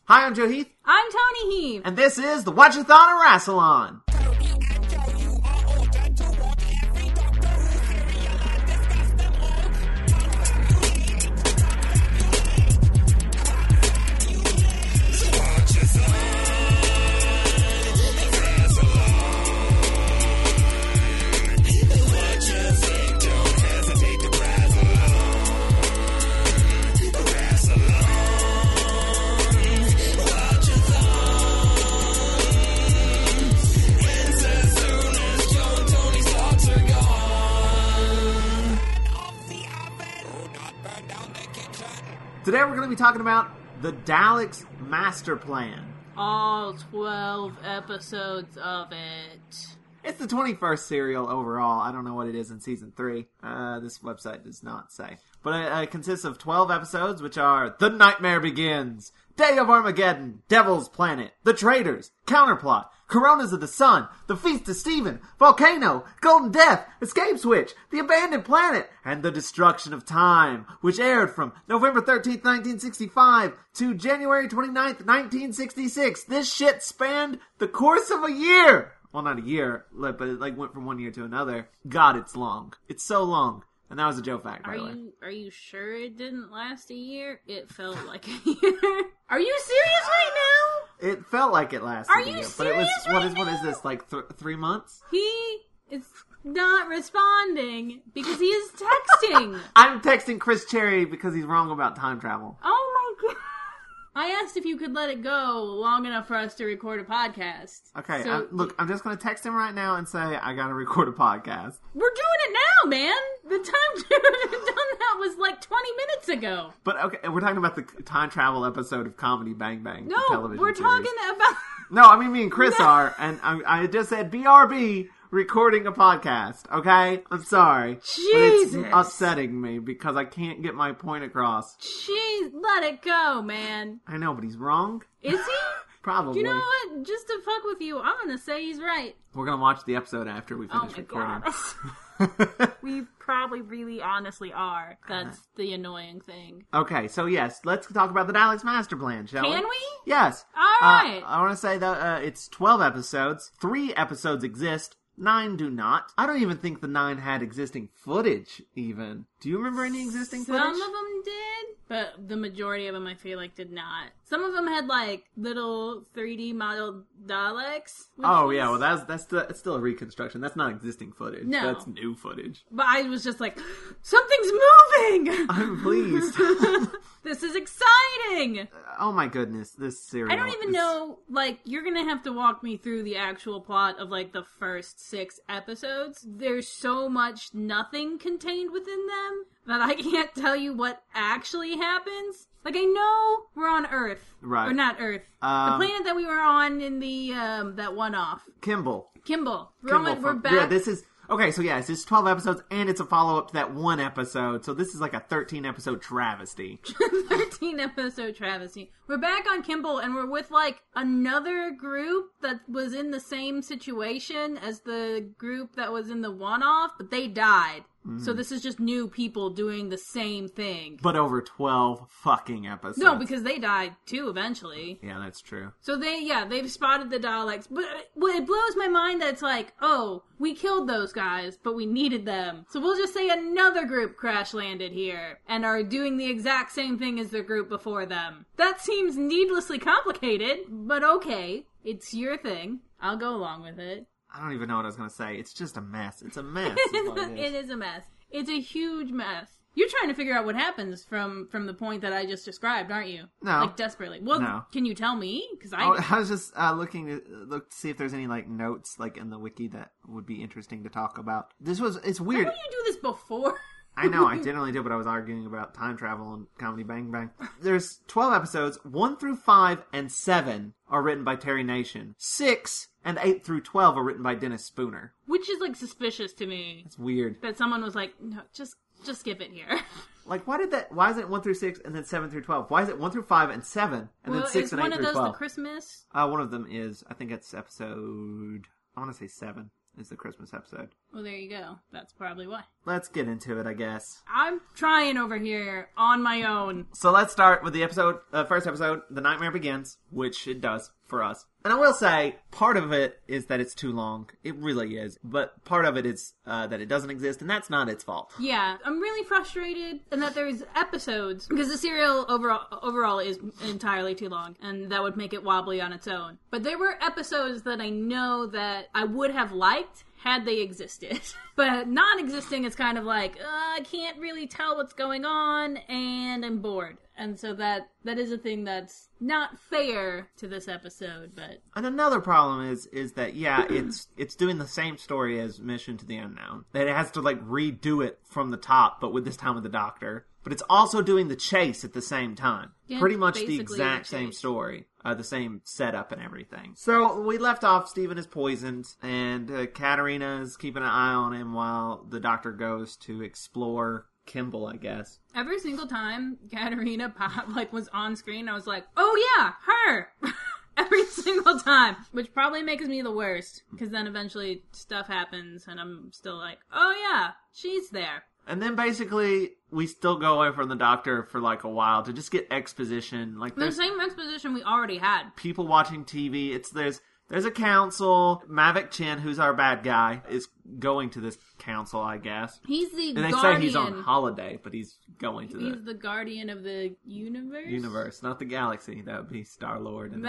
Hi, I'm Joe Heath. I'm Tony Heath. And this is the Watchathon and Rassalon. Today we're going to be talking about the Daleks Master Plan. All 12 episodes of it. It's the 21st serial overall. I don't know what it is in Season 3. This website does not say. But it consists of 12 episodes, which are The Nightmare Begins, Day of Armageddon, Devil's Planet, The Traitors, Counterplot, Coronas of the Sun, The Feast of Stephen, Volcano, Golden Death, Escape Switch, The Abandoned Planet, and The Destruction of Time, which aired from November 13th, 1965 to January 29th, 1966. This shit spanned the course of a year. Well, not a year, but it went from one year to another. God, it's long. It's so long. And that was a Joe fact, by the way. Are you sure it didn't last a year? It felt like a year. Are you serious right now? It felt like it lasted a year. Are you But it was, serious what is this, like 3 months? He is not responding because he is texting. I'm texting Chris Cherry because he's wrong about time travel. Oh my god. I asked if you could let it go long enough for us to record a podcast. Okay, So, I'm just going to text him right now and say, I got to record a podcast. we're doing it now, man. The time to have done that was like 20 minutes ago. But, okay, we're talking about the time travel episode of Comedy Bang Bang. the No, television we're series. talking about... No, I mean me and Chris are, and I just said BRB recording a podcast, okay? I'm sorry. Jesus. But it's upsetting me because I can't get my point across. Jeez, let it go, man. I know, but he's wrong. Is he? Probably. You know what? Just to fuck with you, I'm gonna say he's right. We're going to watch the episode after we Oh finish my recording. god. We probably really honestly are. That's the annoying thing. Okay, so yes, let's talk about the Daleks Master Plan, shall we? Can we? Yes. Alright. I want to say that it's 12 episodes. 3 episodes exist. 9 do not. I don't even think the 9 had existing footage, even. Do you remember any existing footage? Some of them did, but the majority of them I feel like did not. Some of them had like little 3D modeled Daleks. Oh, yeah, well, that's still a reconstruction. That's not existing footage. No. That's new footage. But I was just like, something's moving! I'm pleased. This is exciting! Oh my goodness, this serial. I don't even know, like, you're gonna have to walk me through the actual plot of, like, the first 6 episodes. There's so much nothing contained within them that I can't tell you what actually happens. Like, I know we're on Earth. Right. Or not Earth. The planet that we were on in the, that one-off. Kimball. Kimball. Kimball We're back. Yeah, this is... Okay, so yeah, it's 12 episodes, and it's a follow-up to that one episode, so this is like a 13-episode travesty. 13-episode travesty. We're back on Kimball, and we're with, like, another group that was in the same situation as the group that was in the one-off, but they died. So this is just new people doing the same thing. But over 12 fucking episodes. No, because they died, too, eventually. Yeah, that's true. So they've spotted the Daleks. But it blows my mind that it's like, oh, we killed those guys, but we needed them. So we'll just say another group crash landed here and are doing the exact same thing as the group before them. That seems needlessly complicated, but okay. It's your thing. I'll go along with it. I don't even know what I was going to say. It's just a mess. It's a mess. is what it is. It is a mess. It's a huge mess. You're trying to figure out what happens from the point that I just described, aren't you? No. Like, desperately. Well, No. Can you tell me? Because I was just looking to see if there's any like notes like in the wiki that would be interesting to talk about. It's weird. Why don't you do this before? I know, I generally do, but I was arguing about time travel and Comedy Bang Bang. There's 12 episodes. 1 through 5 and 7 are written by Terry Nation. 6 and 8 through 12 are written by Dennis Spooner. Which is, like, suspicious to me. It's weird. That someone was like, no, just skip it here. Like, why is it 1 through 6 and then 7 through 12? Why is it 1 through 5 and 7 and then 6 and 8 through 12? Is one of those the Christmas? One of them is, I think it's episode, I want to say 7 is the Christmas episode. Well, there you go. That's probably why. Let's get into it, I guess. I'm trying over here on my own. So let's start with the first episode, The Nightmare Begins, which it does for us. And I will say, part of it is that it's too long. It really is. But part of it is that it doesn't exist, and that's not its fault. Yeah, I'm really frustrated in that there's episodes, because the serial overall is entirely too long, and that would make it wobbly on its own. But there were episodes that I know that I would have liked had they existed. But non-existing is kind of like, I can't really tell what's going on, and I'm bored. And so that is a thing that's not fair to this episode, but... And another problem is that, yeah, it's doing the same story as Mission to the Unknown. That it has to, like, redo it from the top, but with this time with the Doctor. But it's also doing the chase at the same time. Yeah, pretty much the exact same story. The same setup and everything. So we left off, Steven is poisoned, and Katarina is keeping an eye on him while the Doctor goes to explore Kimball, I guess. Every single time Katarina was on screen, I was like, oh yeah, her! Every single time. Which probably makes me the worst, because then eventually stuff happens, and I'm still like, oh yeah, she's there. And then basically, we still go away from the Doctor for like a while to just get exposition. Like the same exposition we already had. People watching TV. There's a council. Mavic Chen, who's our bad guy, is going to this council, I guess. He's the guardian. And they say he's on holiday, but he's going to He's the guardian of the universe? Universe, not the galaxy. That would be Star-Lord. And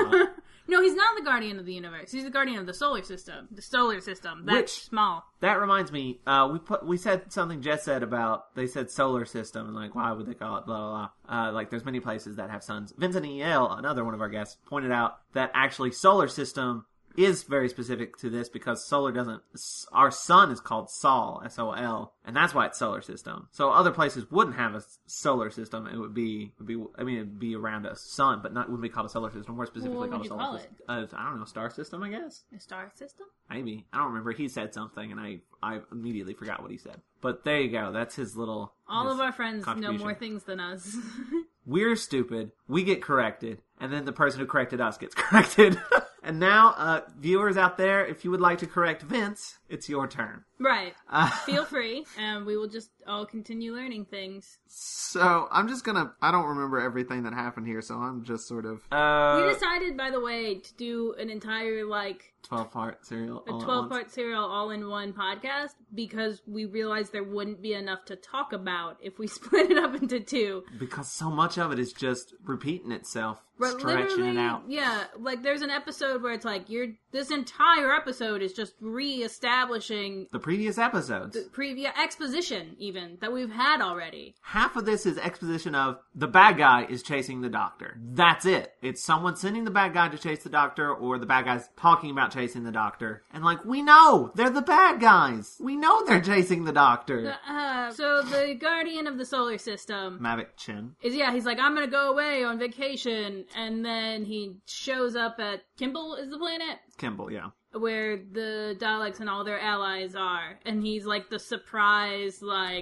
no, he's not the guardian of the universe. He's the guardian of the solar system. The solar system. That's small. That reminds me, we said something Jess said about, they said solar system, and like, why would they call it blah, blah, blah. Like, there's many places that have suns. Vincent E.L., another one of our guests, pointed out that actually solar system is very specific to this because our sun is called Sol, S-O-L, and that's why it's solar system. So other places wouldn't have a solar system. It'd be around a sun, but wouldn't be called a solar system. More specifically called a solar system. I don't know, star system, I guess? A star system? Maybe. I don't remember. He said something, and I immediately forgot what he said. But there you go. That's his little All of our friends know more things than us. We're stupid. We get corrected. And then the person who corrected us gets corrected. And now, viewers out there, if you would like to correct Vince, it's your turn. Right. Feel free, and we will just all continue learning things. So, I'm just gonna... I don't remember everything that happened here, so I'm just sort of... we decided, by the way, to do an entire, 12-part serial. A 12-part serial all-in-one podcast, because we realized there wouldn't be enough to talk about if we split it up into two. Because so much of it is just repeating itself. Stretching it out. Yeah, there's an episode where it's this entire episode is just re-establishing the previous episodes. The previous exposition, even, that we've had already. Half of this is exposition of the bad guy is chasing the Doctor. That's it. It's someone sending the bad guy to chase the Doctor, or the bad guy's talking about chasing the Doctor. And we know! They're the bad guys! We know they're chasing the Doctor! So the guardian of the solar system... Mavic Chen. He's I'm gonna go away on vacation. And then he shows up at Kimball is the planet? Kimball, yeah. Where the Daleks and all their allies are. And he's the surprise,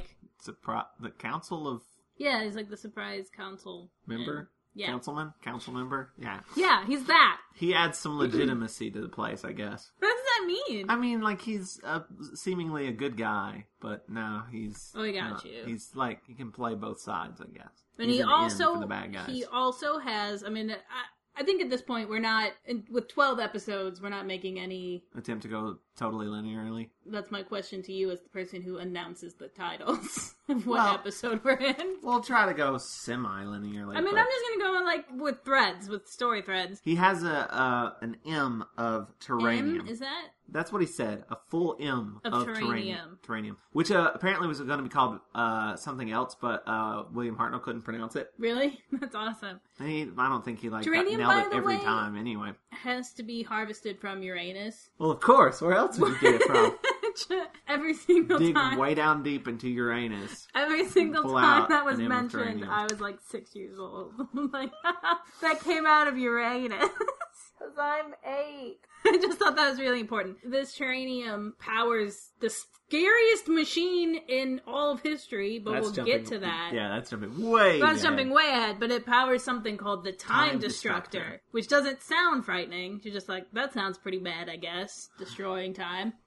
the council of... Yeah, he's the surprise council. Member? Yeah. Council member? Yeah. Yeah, he's that. He adds some legitimacy to the place, I guess. What does that mean? I mean, he's seemingly a good guy, but no, he's... Oh, I got you. He's he can play both sides, I guess. And he's he also... for the bad guys. He also has... I mean, I think at this point we're not... With 12 episodes, we're not making any... Attempt to go totally linearly. That's my question to you as the person who announces the titles of what episode we're in. We'll try to go semi-linearly. I mean, I'm just going to go with threads, with story threads. He has an M of terranium. M? Is that? That's what he said. A full M of terranium. Terranium. Which apparently was going to be called something else, but William Hartnell couldn't pronounce it. Really? That's awesome. I don't think he nailed it every time anyway. Has to be harvested from Uranus. Well, of course. Where else would you get it from? Every single time. Dig way down deep into Uranus. Every single time that was mentioned, I was 6 years old. That came out of Uranus. Because I'm 8. I just thought that was really important. This terranium powers the scariest machine in all of history, but we'll get to that. Yeah, that's jumping way ahead. Jumping way ahead, but it powers something called the Time Destructor, which doesn't sound frightening. You're just that sounds pretty bad, I guess. Destroying time.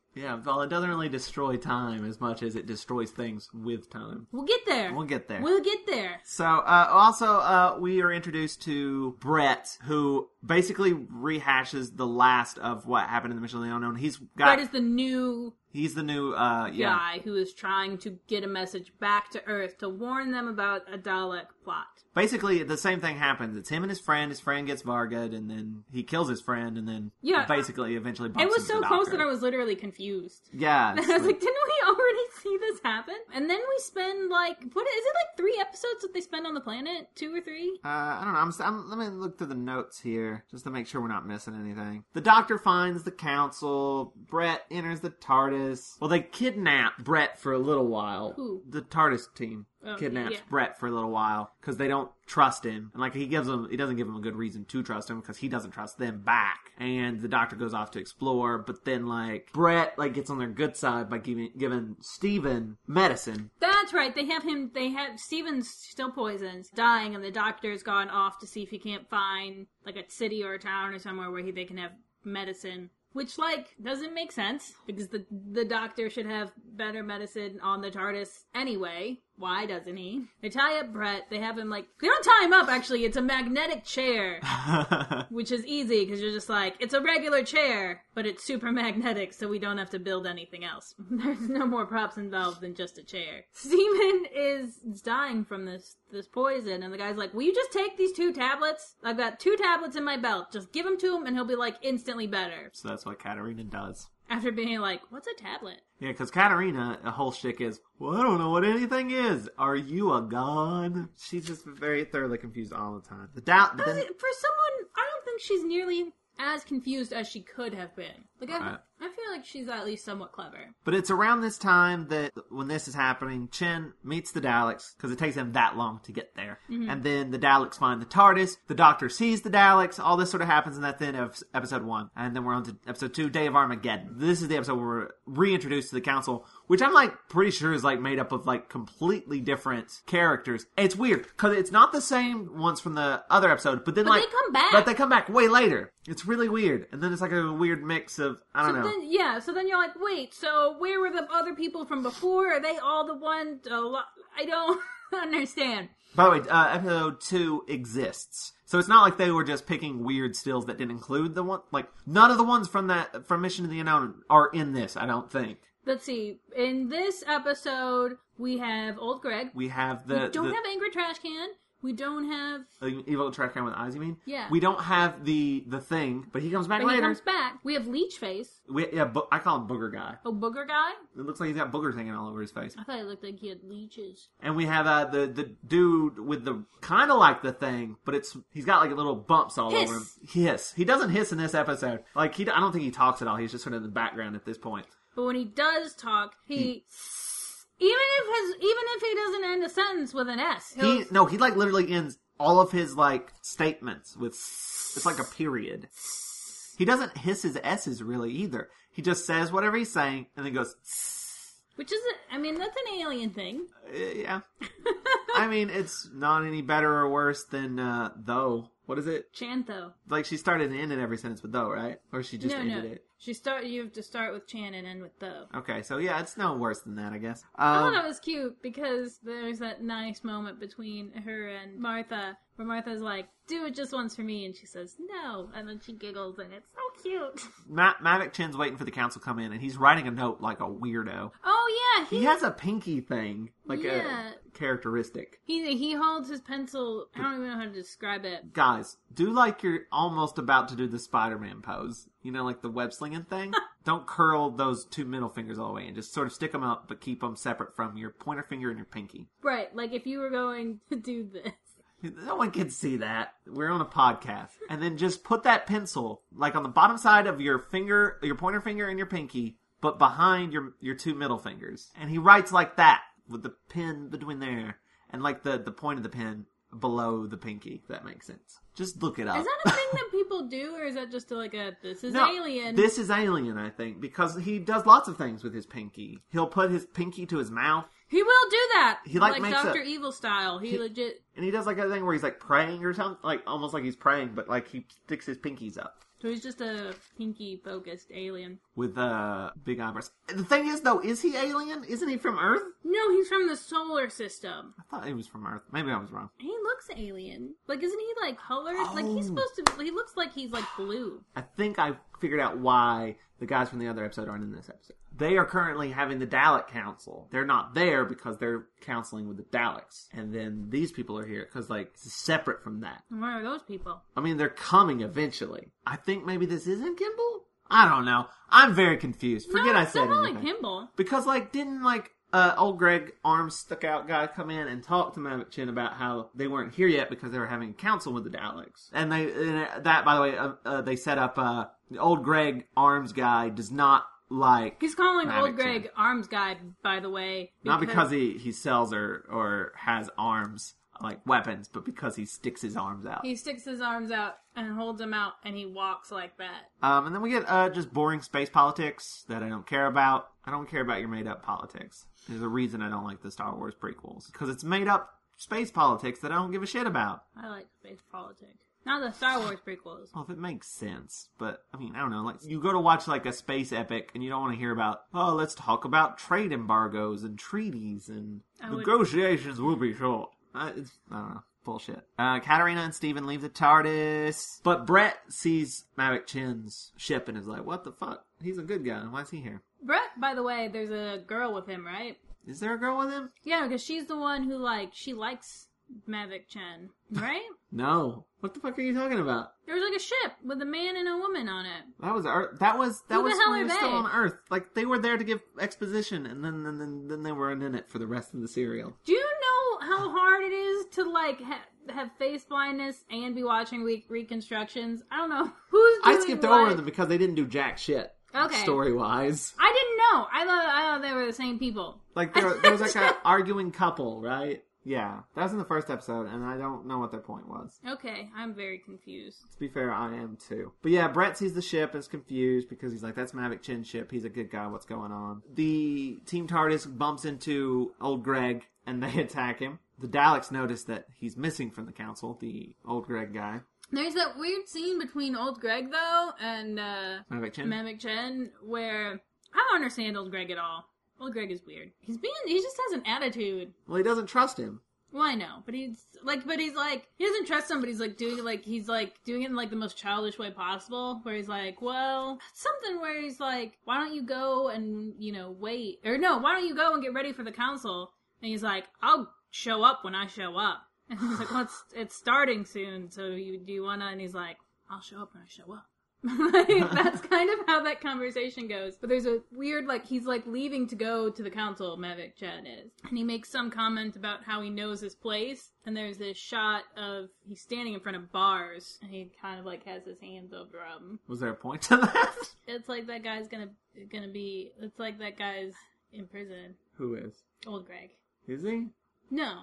Yeah, well, it doesn't really destroy time as much as it destroys things with time. We'll get there. We'll get there. We'll get there. So, also, we are introduced to Brett, who basically rehashes the last of what happened in the Mission of the Unknown. Brett is the new He's the new, guy who is trying to get a message back to Earth to warn them about a Dalek plot. Basically, the same thing happens. It's him and his friend. His friend gets Vargad, and then he kills his friend, and then basically eventually bumps It was into so the close doctor. that I was literally confused. Yeah. And I was like, didn't we already see this happen? And then we spend, what is it, 3 episodes that they spend on the planet? 2 or 3? I don't know. Let me look through the notes here, just to make sure we're not missing anything. The Doctor finds the Council. Brett enters the TARDIS. Well, they kidnap Brett for a little while. Who? The TARDIS team kidnaps Brett for a little while because they don't trust him, and he doesn't give him a good reason to trust him because he doesn't trust them back. And the Doctor goes off to explore, but then Brett gets on their good side by giving Steven medicine. That's right. They have Steven's still poisoned, dying, and the Doctor's gone off to see if he can't find a city or a town or somewhere where they can have medicine. Which, doesn't make sense, because the Doctor should have better medicine on the TARDIS anyway. Why doesn't he? They tie up Brett. They have him, they don't tie him up, actually. It's a magnetic chair, which is easy, because you're just it's a regular chair, but it's super magnetic, so we don't have to build anything else. There's no more props involved than just a chair. Steven is dying from this poison, and the guy's like, will you just take these 2 tablets? I've got 2 tablets in my belt. Just give them to him, and he'll be, instantly better. So that's what Katarina does. After being what's a tablet? Yeah, because Katarina, a whole shtick is, well, I don't know what anything is. Are you a god? She's just very thoroughly confused all the time. For someone, I don't think she's nearly as confused as she could have been. I feel like she's at least somewhat clever. But it's around this time that when this is happening, Chen meets the Daleks, because it takes him that long to get there. Mm-hmm. And then the Daleks find the TARDIS, the Doctor sees the Daleks, all this sort of happens, and that's the end of episode 1. And then we're on to episode 2, Day of Armageddon. This is the episode where we're reintroduced to the Council, which I'm pretty sure is made up of completely different characters. It's weird, because it's not the same ones from the other episode, but then they come back. But they come back way later. It's really weird. And then it's a weird mix of, I don't know. So then you're wait, so where were the other people from before? Are they all the ones? I don't understand. By the way, episode 2 exists. So it's not like they were just picking weird stills that didn't include the one. None of the ones from Mission to the Unknown are in this, I don't think. Let's see. In this episode, we have Old Greg. We have We don't have Angry Trash Can. We don't have... Evil Trash Can with eyes, you mean? Yeah. We don't have the thing, but he comes back later. He comes back. We have Leech Face. I call him Booger Guy. Oh, Booger Guy? It looks like he's got boogers hanging all over his face. I thought it looked like he had leeches. And we have the dude with the kind of like the thing, but he's got little bumps all over him. Hiss. He doesn't hiss in this episode. I don't think he talks at all. He's just sort of in the background at this point. But when he does talk, he even if he doesn't end a sentence with an S, he literally ends all of his statements with it's like a period. He doesn't hiss his S's really either. He just says whatever he's saying and then goes. Which is, that's an alien thing. Yeah. It's not any better or worse than though. What is it? Chantho. She started and ended every sentence with though, right? Or she just ended it? You have to start with Chan and end with though. Okay, so yeah, it's no worse than that, I guess. I thought it was cute because there's that nice moment between her and Martha where Martha's like, do it just once for me, and she says, no, and then she giggles, and it's so cute. Mavic Chen's waiting for the Council to come in, and he's writing a note like a weirdo. Oh, yeah. He has a pinky thing, a characteristic. He holds his pencil, I don't even know how to describe it. Guys, do you're almost about to do the Spider-Man pose. The web-slinging thing. Don't curl those 2 middle fingers all the way and just sort of stick them up, but keep them separate from your pointer finger and your pinky. Right, if you were going to do this. No one can see that. We're on a podcast. And then just put that pencil, on the bottom side of your finger, your pointer finger and your pinky, but behind your 2 middle fingers. And he writes like that, with the pen between there, and the point of the pen below the pinky, if that makes sense. Just look it up. Is that a thing that people do, or is that just this is alien? This is alien, I think, because he does lots of things with his pinky. He'll put his pinky to his mouth. He will do that. He, like, makes Dr. Evil style. He legit. And he does like a thing where he's like praying or something, like almost like he's praying, but like he sticks his pinkies up. So he's just a pinky-focused alien. With big eyebrows. The thing is, though, is he alien? Isn't he from Earth? No, he's from the solar system. I thought he was from Earth. Maybe I was wrong. He looks alien. Like, isn't he, like, colored? Like, he's supposed to... He looks like he's, like, blue. I think I figured out why the guys from the other episode aren't in this episode. They are currently having the Dalek Council. They're not there because they're counseling with the Daleks. And then these people are here because, like, it's separate from that. Where are those people? I mean, they're coming eventually. I think maybe this isn't Kimball? I don't know. I'm very confused. Forget I said anything. Like Kimball. Because, like, didn't, like, old Greg, arms stuck out guy come in and talk to Mavik Chin about how they weren't here yet because they were having a council with the Daleks. And that, by the way, they set up, the old Greg, arms guy, does not like... He's calling Mavik old Chin. Greg Arms Guy, by the way. Not because he sells or has arms, like weapons, but because he sticks his arms out. He sticks his arms out and holds them out, and he walks like that. And then we get just boring space politics that I don't care about. I don't care about your made-up politics. There's a reason I don't like the Star Wars prequels. Because it's made-up space politics that I don't give a shit about. I like space politics. Not the Star Wars prequels. Well, if it makes sense. But, I mean, I don't know. Like, you go to watch, like, a space epic, and you don't want to hear about, oh, let's talk about trade embargoes and treaties, and negotiations will be short. I don't know. Bullshit. Katarina and Steven leave the TARDIS. But Brett sees Mavik Chin's ship and is like, what the fuck? He's a good guy. Why is he here? Brett, by the way, there's a girl with him, right? Is there a girl with him? Yeah, because she's the one who, like, she likes Mavik Chen, right? No. What the fuck are you talking about? There was, like, a ship with a man and a woman on it. That was Earth. That was Who the when hell we are were still they? on Earth. Like, they were there to give exposition, and then they weren't in it for the rest of the serial. Do you know how hard it is to, like, have face blindness and be watching reconstructions? I don't know. Who's doing I skipped what? over them because they didn't do jack shit. Okay. Story-wise. I didn't know. I thought they were the same people. Like, there was like an arguing couple, right? Yeah. That was in the first episode, and I don't know what their point was. Okay, I'm very confused. To be fair, I am too. But yeah, Brett sees the ship and is confused because he's like, that's Mavik Chin's ship. He's a good guy. What's going on? The Team TARDIS bumps into old Greg, and they attack him. The Daleks notice that he's missing from the council, the old Greg guy. There's that weird scene between old Greg, though, and Mavik Chin? Mavik Chen, where I don't understand old Greg at all. Old Greg is weird. He just has an attitude. Well, he doesn't trust him. Well, I know, but he's like, he doesn't trust him, but he's doing it in like the most childish way possible, where he's like, well, something where he's like, why don't you go and, wait, or no, why don't you go and get ready for the council? And he's like, I'll show up when I show up. And he's like, well, it's starting soon, so do you wanna, and he's like, I'll show up when I show up. That's kind of how that conversation goes. But there's a weird, he's leaving to go to the council, Mavik Chen is. And he makes some comment about how he knows his place. And there's this shot of, he's standing in front of bars. And he kind of has his hands over them. Was there a point to that? It's like that guy's gonna be, it's like that guy's in prison. Who is? Old Greg. Is he? No.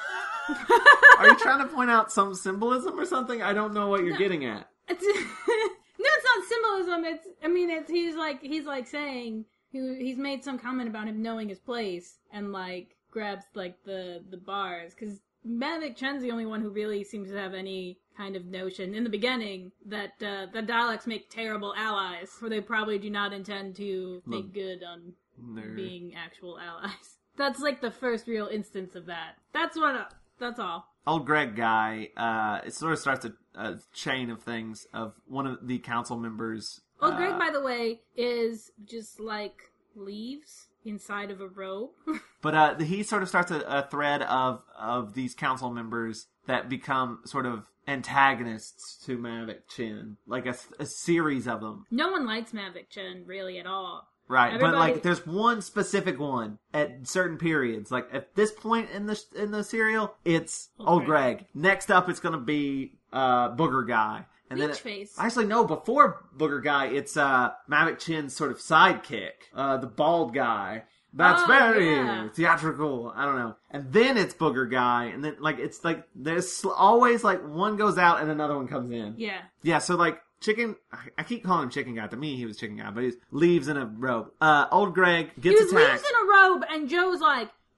Are you trying to point out some symbolism or something? I don't know what you're getting at. No, it's not symbolism. He's saying he's made some comment about him knowing his place and grabs the bars because Mavik Chen's the only one who really seems to have any kind of notion in the beginning that the Daleks make terrible allies, for they probably do not intend to make good on being actual allies. That's the first real instance of that. That's all. Old Greg guy, it sort of starts a chain of things of one of the council members. Old Greg, by the way, is just leaves inside of a robe. But he sort of starts a thread of these council members that become sort of antagonists to Mavik Chin. Like a series of them. No one likes Mavik Chin really at all. Right, but there's one specific one at certain periods. At this point in the serial, it's Old Greg. Next up, it's gonna be Booger Guy, and Face. Actually, no. Before Booger Guy, it's Mavik Chin's sort of sidekick, the bald guy. That's very theatrical. I don't know. And then it's Booger Guy, and then there's always one goes out and another one comes in. Yeah. Yeah. So Chicken, I keep calling him Chicken Guy. To me, he was Chicken Guy, but he leaves in a robe. Old Greg gets attacked. He leaves in a robe, and Joe's like,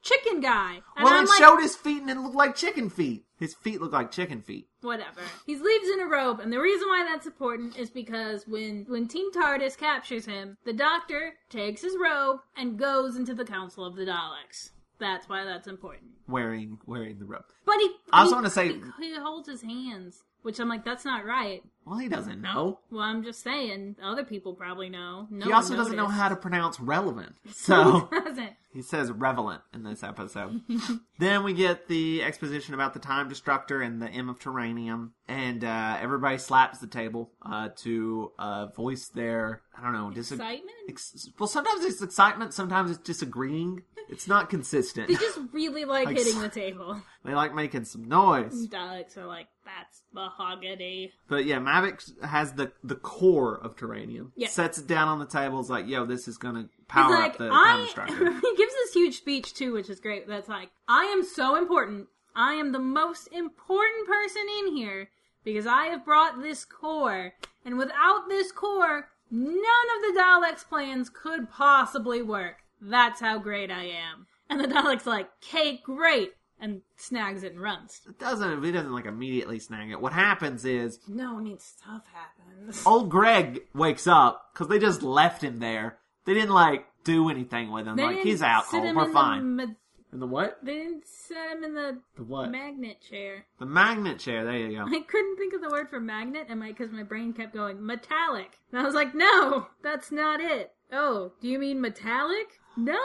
chicken guy. And Well, I'm it like, showed his feet and it looked like chicken feet. His feet look like chicken feet. whatever. He leaves in a robe, and the reason why that's important is because when Team TARDIS captures him, the Doctor takes his robe and goes into the Council of the Daleks. That's why that's important. Wearing the robe. But I also want to say... he holds his hands, which I'm like, that's not right. Well, he doesn't know. Well, I'm just saying, other people probably know. No He also one doesn't know noticed. how to pronounce relevant. So... He doesn't. He says relevant in this episode. Then we get the exposition about the Time Destructor and the M of Terranium. And everybody slaps the table to voice their, I don't know, Excitement? Well, sometimes it's excitement, sometimes it's disagreeing. It's not consistent. They just really like Like, hitting the table. They like making some noise. Daleks are like, that's mahogany. But yeah, Mavic has the core of Terranium. Yeah. Sets it down on the table. Is like, yo, this is gonna He's power like, up the Time Destructor. he gives this huge speech too, which is great. That's like, I am so important. I am the most important person in here because I have brought this core. And without this core, none of the Daleks' plans could possibly work. That's how great I am. And the Dalek's like, okay, great. And snags it and runs. He doesn't like immediately snag it. What happens is No, I mean, stuff happens. old Greg wakes up because they just left him there. They didn't like do anything with him. They Like didn't he's out sit cold. him We're in fine. The, In the what? they didn't set him in The what? magnet chair. The magnet chair. There you go. I couldn't think of the word for magnet, because my brain kept going metallic, and I was like, "No, that's not it." Oh, do you mean metallic? No.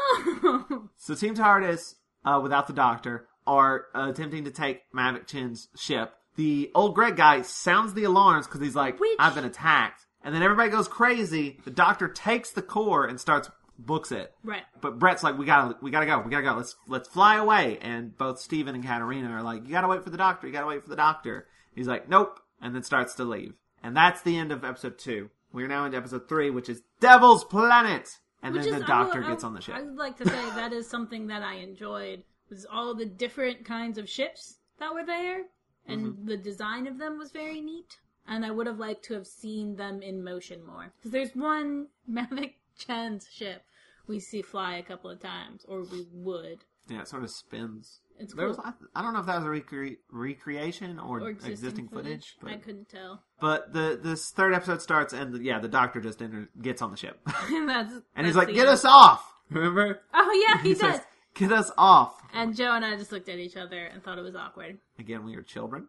So Team TARDIS, without the Doctor, are attempting to take Mavic Chin's ship. The old Greg guy sounds the alarms because he's like, Which- I've been attacked. And then everybody goes crazy. The Doctor takes the core and books it. Right. But Brett's like, we gotta go. Let's fly away. And both Steven and Katarina are like, you gotta wait for the Doctor. He's like, nope. And then starts to leave. And that's the end of episode 2. We're now into episode 3, which is Devil's Planet. And then the Doctor gets on the ship. I would like to say that is something that I enjoyed, was all the different kinds of ships that were there, and the design of them was very neat. And I would have liked to have seen them in motion more. Because there's one Mavic Chen's ship we see fly a couple of times, or we would. Yeah, it sort of spins. It's There was, cool. I don't know if that was a recreation or, Or existing footage. I couldn't tell. But this third episode starts, and the Doctor just gets on the ship. That's And he's that's like, the get end. us off! Remember? Oh yeah, he does. says, get us off! And Joe and I just looked at each other and thought it was awkward. Again, we are children.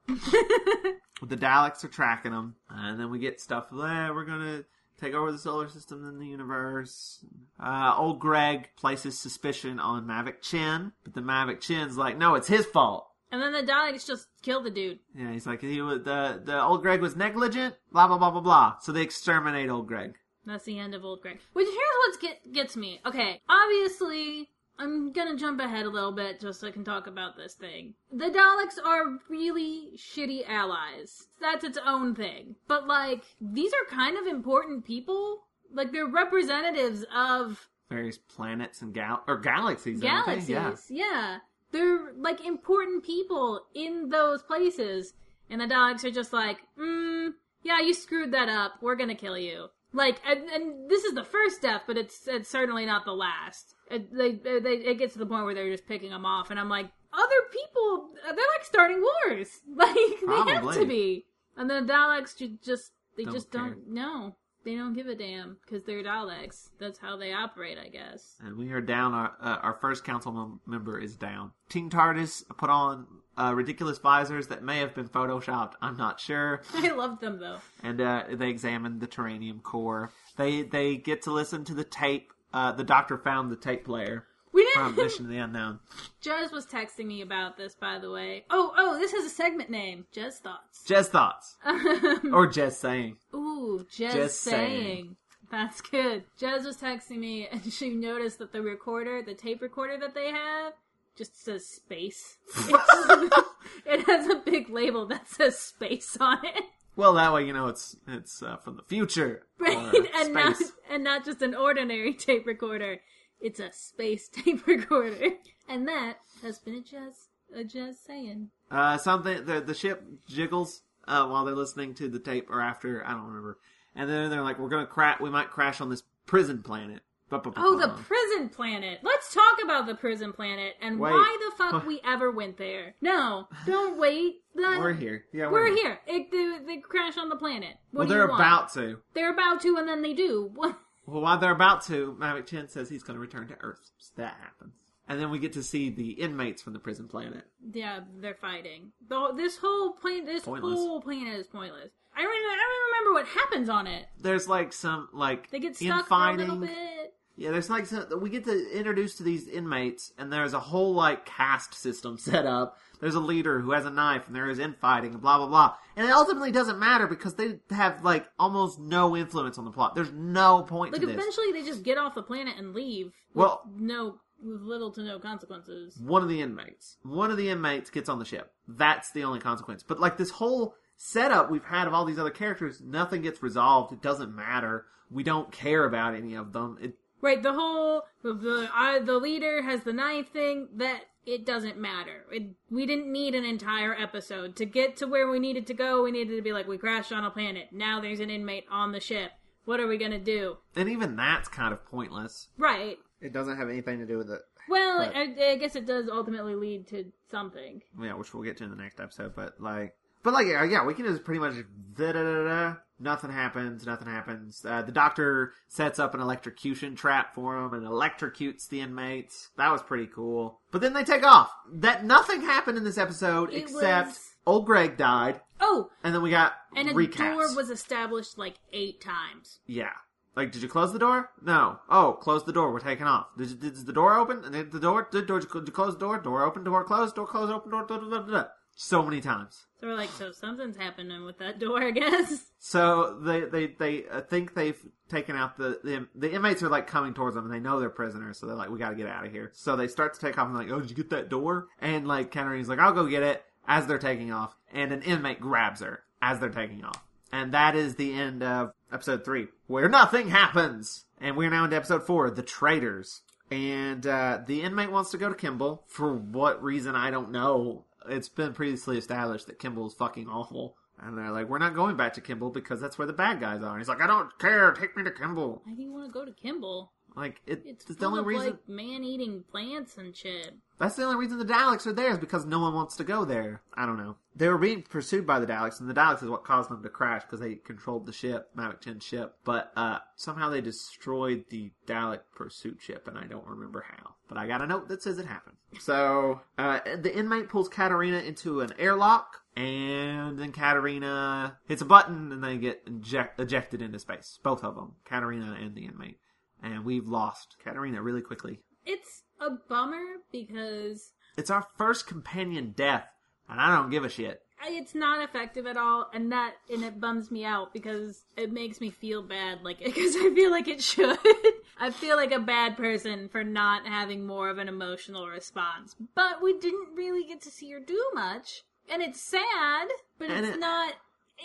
The Daleks are tracking them. And then we get stuff, we're gonna take over the solar system and the universe. Old Greg places suspicion on Mavic Chen, but the Mavic Chen's like, no, it's his fault. And then the Daleks just kill the dude. Yeah, he's like, the old Greg was negligent, blah, blah, blah, blah, blah. So they exterminate old Greg. That's the end of Old Greg. Which, here's what gets me. Okay, obviously, I'm gonna jump ahead a little bit just so I can talk about this thing. The Daleks are really shitty allies. That's its own thing. But, like, these are kind of important people. Like, they're representatives of Various planets and galaxies. aren't they? galaxies. Yeah. They're, like, important people in those places. And the Daleks are just like, yeah, you screwed that up. We're gonna kill you. Like, and this is the first death, but it's certainly not the last. It gets to the point where they're just picking them off, and I'm like, other people, they're like starting wars. Like, they have to be. And the Daleks don't know. They don't give a damn, because they're Daleks. That's how they operate, I guess. And we are down. Our first council member is down. Team TARDIS put on ridiculous visors that may have been photoshopped. I'm not sure. I loved them, though. And they examined the Terranium core. They get to listen to the tape. The Doctor found the tape player We from didn't. Mission to the Unknown. Jez was texting me about this, by the way. Oh, this has a segment name. Jez Thoughts. Jez thoughts. Or Jez saying. Ooh, Jez Jez saying. That's good. Jez was texting me, and she noticed that the tape recorder that they have, just says space. It has a big label that says space on it. Well, that way you know it's from the future. Right, Or space. and not just an ordinary tape recorder. It's a space tape recorder. And that has been a Jez saying. Something the ship jiggles while they're listening to the tape or after, I don't remember. And then they're like, we might crash on this prison planet Oh, the prison planet. Let's talk about the prison planet and Wait. why the fuck we ever went there. No, don't wait. We're here. Yeah, We're here. They crash on the planet. What do they're you want? about to. They're about to, and then they do. What? Well, while they're about to, Maverick Chin says he's going to return to Earth. So that happens. And then we get to see the inmates from the prison planet. Yeah, they're fighting. This whole planet is pointless. I don't even remember what happens on it. There's like some They get stuck infighting. for a little bit. Yeah, there's like we get to introduce to these inmates, and there's a whole like caste system set up. There's a leader who has a knife, and there is infighting, and blah blah blah. And it ultimately doesn't matter because they have like almost no influence on the plot. There's no point to this. Eventually, they just get off the planet and leave. Well, with little to no consequences. One of the inmates gets on the ship. That's the only consequence. But like this whole setup we've had of all these other characters, nothing gets resolved. It doesn't matter. We don't care about any of them. Right, the leader has the knife thing, that it doesn't matter. We didn't need an entire episode. To get to where we needed to go, we needed to be like, we crashed on a planet. Now there's an inmate on the ship. What are we gonna do? And even that's kind of pointless. Right. It doesn't have anything to do with it. Well, I guess it does ultimately lead to something. Yeah, which we'll get to in the next episode, yeah, we can just pretty much nothing happens. The doctor sets up an electrocution trap for him and electrocutes the inmates. That was pretty cool. But then they take off. Nothing happened in this episode except old Greg died. Oh! And then we got and a recaps. door was established like 8 times. Yeah. Like, did you close the door? No. Oh, close the door. We're taking off. Did the door open? And did you close the door? Door open, door closed, open, door. So many times. So we're like, something's happening with that door, I guess. So they think they've taken out the inmates are like coming towards them and they know they're prisoners, so they're like, we gotta get out of here. So they start to take off and like, oh, did you get that door? And like Katarina's like, I'll go get it as they're taking off, and an inmate grabs her as they're taking off. And that is the end of episode 3, where nothing happens. And we're now into episode 4, The Traitors. And the inmate wants to go to Kimball. For what reason, I don't know. It's been previously established that Kimball is fucking awful. And they're like, we're not going back to Kimball because that's where the bad guys are. And he's like, I don't care. Take me to Kimball. Why do you want to go to Kimball? Like, it's the only reason. Like man-eating plants and shit. That's the only reason the Daleks are there is because no one wants to go there. I don't know. They were being pursued by the Daleks, and the Daleks is what caused them to crash because they controlled the ship, Maverick Chin's ship. But somehow they destroyed the Dalek pursuit ship, and I don't remember how. But I got a note that says it happened. So the inmate pulls Katarina into an airlock, and then Katarina hits a button, and they get ejected into space. Both of them, Katarina and the inmate. And we've lost Katarina really quickly. It's a bummer because it's our first companion death, and I don't give a shit. It's not effective at all, and it bums me out because it makes me feel bad, because I feel like it should. I feel like a bad person for not having more of an emotional response. But we didn't really get to see her do much, and it's sad, but it's not.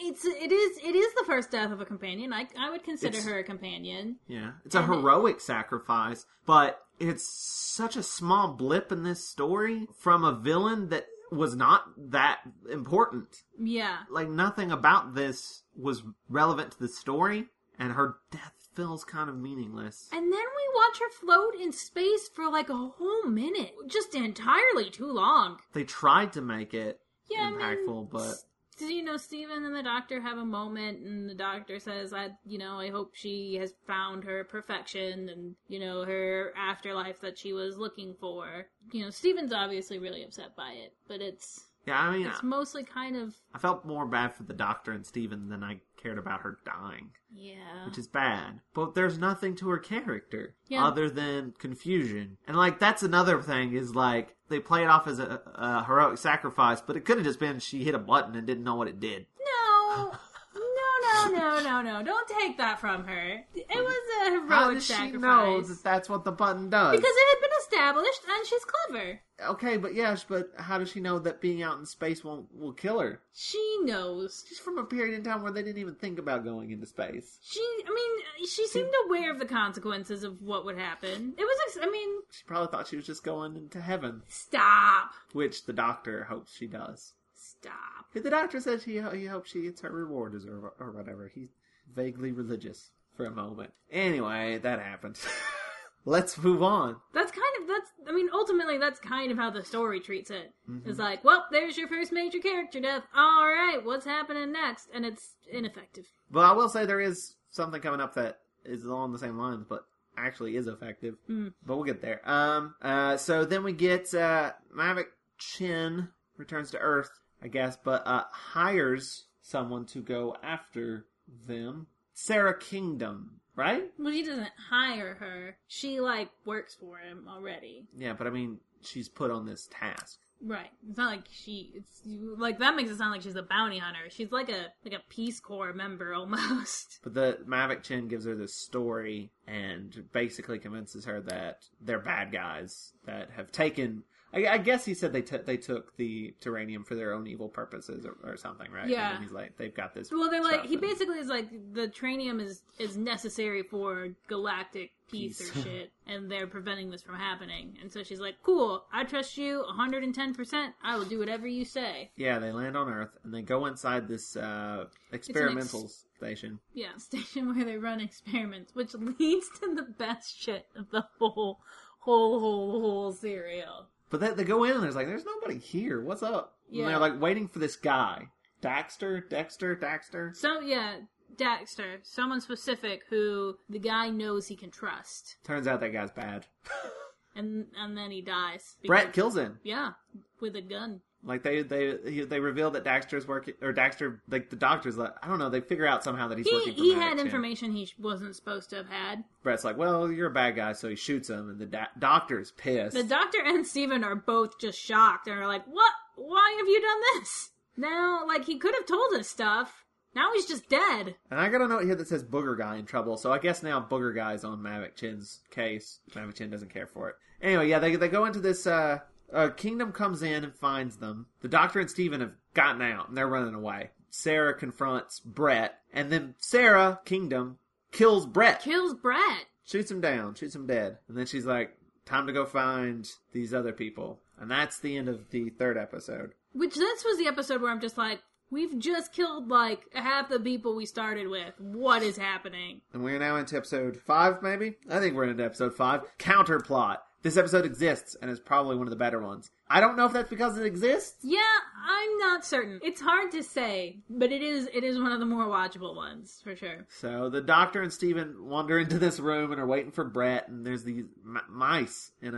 It is the first death of a companion. I would consider her a companion. Yeah. It's a heroic sacrifice, but it's such a small blip in this story from a villain that was not that important. Yeah. Like, nothing about this was relevant to the story, and her death feels kind of meaningless. And then we watch her float in space for like a whole minute. Just entirely too long. They tried to make it impactful, but... Steven and the doctor have a moment, and the doctor says, I hope she has found her perfection and, her afterlife that she was looking for. Steven's obviously really upset by it, but it's... Yeah, I mean... It's mostly kind of... I felt more bad for the doctor and Steven than I cared about her dying. Yeah. Which is bad. But there's nothing to her character other than confusion. And, that's another thing is, they play it off as a heroic sacrifice, but it could have just been she hit a button and didn't know what it did. No. No. Don't take that from her. It was a heroic sacrifice. How does she know that that's what the button does? Because it had been established, and she's clever. Okay, but how does she know that being out in space will kill her? She knows. She's from a period in time where they didn't even think about going into space. She seemed aware of the consequences of what would happen. She probably thought she was just going into heaven. Stop. Which the doctor hopes she does. Stop. The doctor says he hopes she gets her reward or whatever. He's vaguely religious for a moment. Anyway, that happened. let's move on. Ultimately, that's kind of how the story treats it. Mm-hmm. It's like, well, there's your first major character death. All right, what's happening next? And it's ineffective. But I will say there is something coming up that is along the same lines, but actually is effective. But we'll get there. So then we get Mavic Chen returns to Earth, I guess, but hires someone to go after them. Sarah Kingdom, right? Well, he doesn't hire her. She, works for him already. Yeah, but she's put on this task. Right. It's not like that makes it sound like she's a bounty hunter. She's like a Peace Corps member almost. But the Mavic Chen gives her this story and basically convinces her that they're bad guys that have taken... I guess he said they took the Terranium for their own evil purposes or something, right? Yeah. And he's like, they've got this. Well, they're like, he basically is like, the Terranium is necessary for galactic peace or shit, and they're preventing this from happening. And so she's like, cool, I trust you 110%. I will do whatever you say. Yeah, they land on Earth, and they go inside this experimental station. Yeah, station where they run experiments, which leads to the best shit of the whole serial. But they go in and there's nobody here. What's up? Yeah. And they're like waiting for this guy. Dexter? So, yeah, Dexter. Someone specific who the guy knows he can trust. Turns out that guy's bad. and then he dies. Brett kills him. Yeah, with a gun. Like they reveal that Dexter's working, or Dexter, like the doctor's like, I don't know, they figure out somehow that he's working for He Mavic had Chen. information he wasn't supposed to have had. Brett's like, well, you're a bad guy, so he shoots him, and the doctor's pissed. The doctor and Steven are both just shocked and are like, what? Why have you done this? Now, he could have told us stuff. Now he's just dead. And I got a note here that says Booger Guy in trouble, so I guess now Booger Guy's on Mavic Chen's case. Mavic Chen doesn't care for it. Anyway, yeah, they go into this, Kingdom comes in and finds them. The Doctor and Steven have gotten out, and they're running away. Sarah confronts Brett, and then Sarah, Kingdom, kills Brett. Shoots him down, shoots him dead. And then she's like, time to go find these other people. And that's the end of the third episode. Which this was the episode where I'm just like, we've just killed, half the people we started with. What is happening? And we're now into episode 5, maybe? I think we're into episode 5. Counterplot. This episode exists, and is probably one of the better ones. I don't know if that's because it exists. Yeah, I'm not certain. It's hard to say, but it is one of the more watchable ones, for sure. So the Doctor and Steven wander into this room and are waiting for Brett, and there's these mice in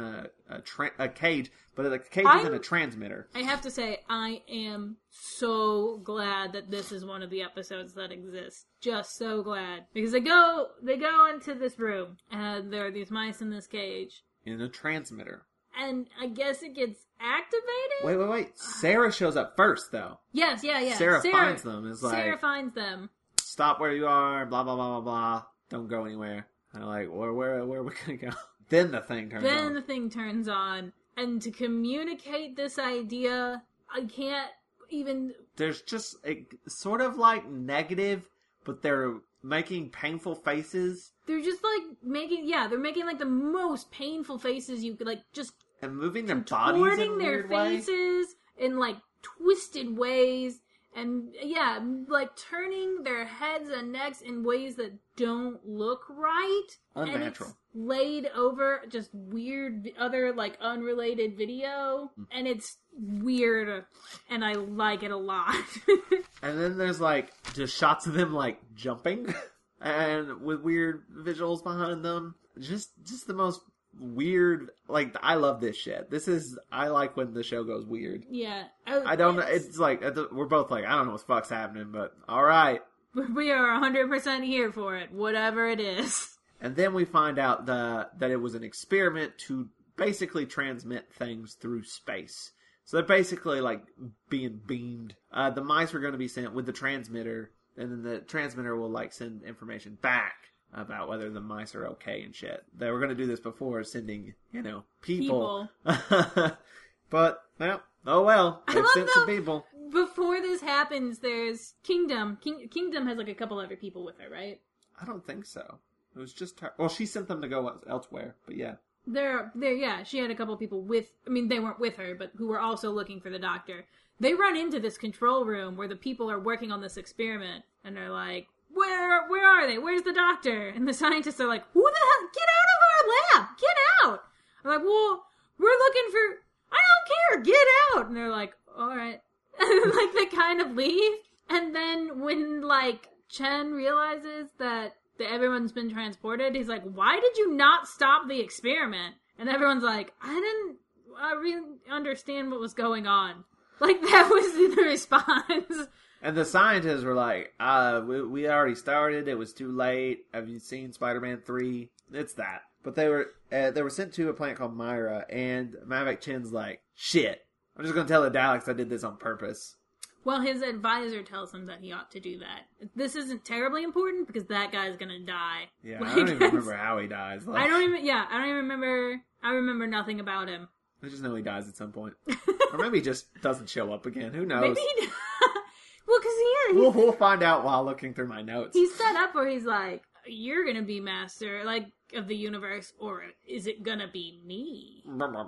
a cage, but the cage is in a transmitter. I have to say, I am so glad that this is one of the episodes that exists. Just so glad. Because they go into this room, and there are these mice in this cage. In a transmitter. And I guess it gets activated? Wait. Sarah shows up first, though. Yes, yeah. Sarah finds them. Sarah finds them. Stop where you are, blah, blah, blah, blah, blah. Don't go anywhere. And I'm like, where are we going to go? Then the thing turns on. And to communicate this idea, I can't even... There's just sort of negative, but they're making painful faces. They're just making the most painful faces you could just and moving their bodies in their faces in twisted ways, and turning their heads and necks in ways that don't look right. Unnatural. And it's laid over just weird other unrelated video, and it's weird, and I like it a lot. And then there's just shots of them jumping. And with weird visuals behind them. Just the most weird, I love this shit. I like when the show goes weird. Yeah. I don't know, it's we're both I don't know what the fuck's happening, but alright. We are 100% here for it, whatever it is. And then we find out that it was an experiment to basically transmit things through space. So they're basically, being beamed. The mice were going to be sent with the transmitter, and then the transmitter will, send information back about whether the mice are okay and shit. They were going to do this before sending, people. But, well, oh well. They've sent some people. Before this happens, there's Kingdom. Kingdom has, a couple other people with her, right? I don't think so. It was just her. Well, she sent them to go elsewhere, but yeah. She had a couple people they weren't with her, but who were also looking for the Doctor. They run into this control room where the people are working on this experiment, and they're like, where are they? Where's the Doctor? And the scientists are like, who the hell? Get out of our yeah, get out. I'm like, well, we're looking for, I don't care, get out. And they're like, all right. And like they kind of leave. And then when like Chen realizes that everyone's been transported, he's like, why did you not stop the experiment? And everyone's like, I really understand what was going on. Like, that was the response. And the scientists were like, we already started. It was too late. Have you seen Spider-Man 3? It's that. But they were sent to a planet called Myra, and Mavic Chen's like, shit, I'm just going to tell the Daleks I did this on purpose. Well, his advisor tells him that he ought to do that. This isn't terribly important because that guy's going to die. Yeah, like, I don't even remember how he dies. Like, I don't even remember. I remember nothing about him. I just know he dies at some point. Or maybe he just doesn't show up again. Who knows? Maybe he well, because we'll find out while looking through my notes. He's set up where he's like, you're going to be master, like, of the universe, or is it going to be me?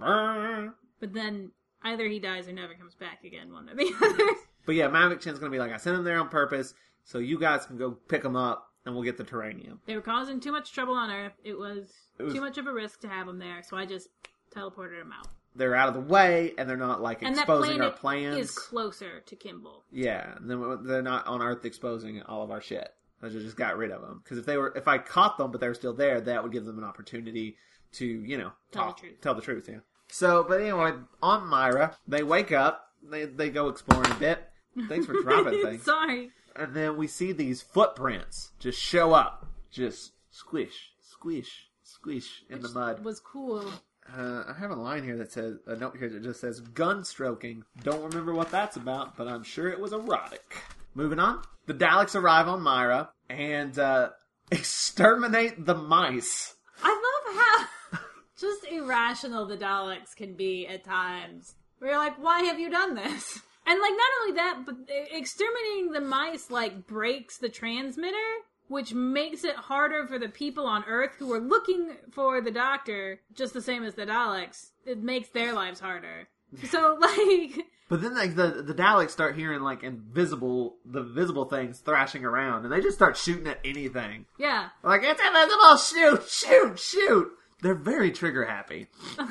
But then either he dies or never comes back again, one or the other. But yeah, Mavic Chen's going to be like, I sent him there on purpose, so you guys can go pick him up, and we'll get the Terranium. They were causing too much trouble on Earth. It was too much of a risk to have them there, so I just teleported them out. They're out of the way, and they're not, like, exposing our plans. And that planet is closer to Kimball. Yeah, and then they're not on Earth exposing all of our shit. I just got rid of them. Because if I caught them, but they were still there, that would give them an opportunity to, you know, tell the truth, yeah. So, but anyway, on Myra, they wake up, they go exploring a bit. Thanks for dropping things. Sorry. And then we see these footprints just show up. Just squish, squish, squish in the mud. It was cool. I have a line here that says, a note here that just says, gun stroking. Don't remember what that's about, but I'm sure it was erotic. Moving on. The Daleks arrive on Myra and exterminate the mice. I love how just irrational the Daleks can be at times. Where you're like, why have you done this? And like, not only that, but exterminating the mice like breaks the transmitter, which makes it harder for the people on Earth who are looking for the Doctor, just the same as the Daleks. It makes their lives harder. So, like... But then like, the Daleks start hearing, like, visible things thrashing around, and they just start shooting at anything. Yeah. Like, it's invisible! Shoot! Shoot! Shoot! They're very trigger-happy.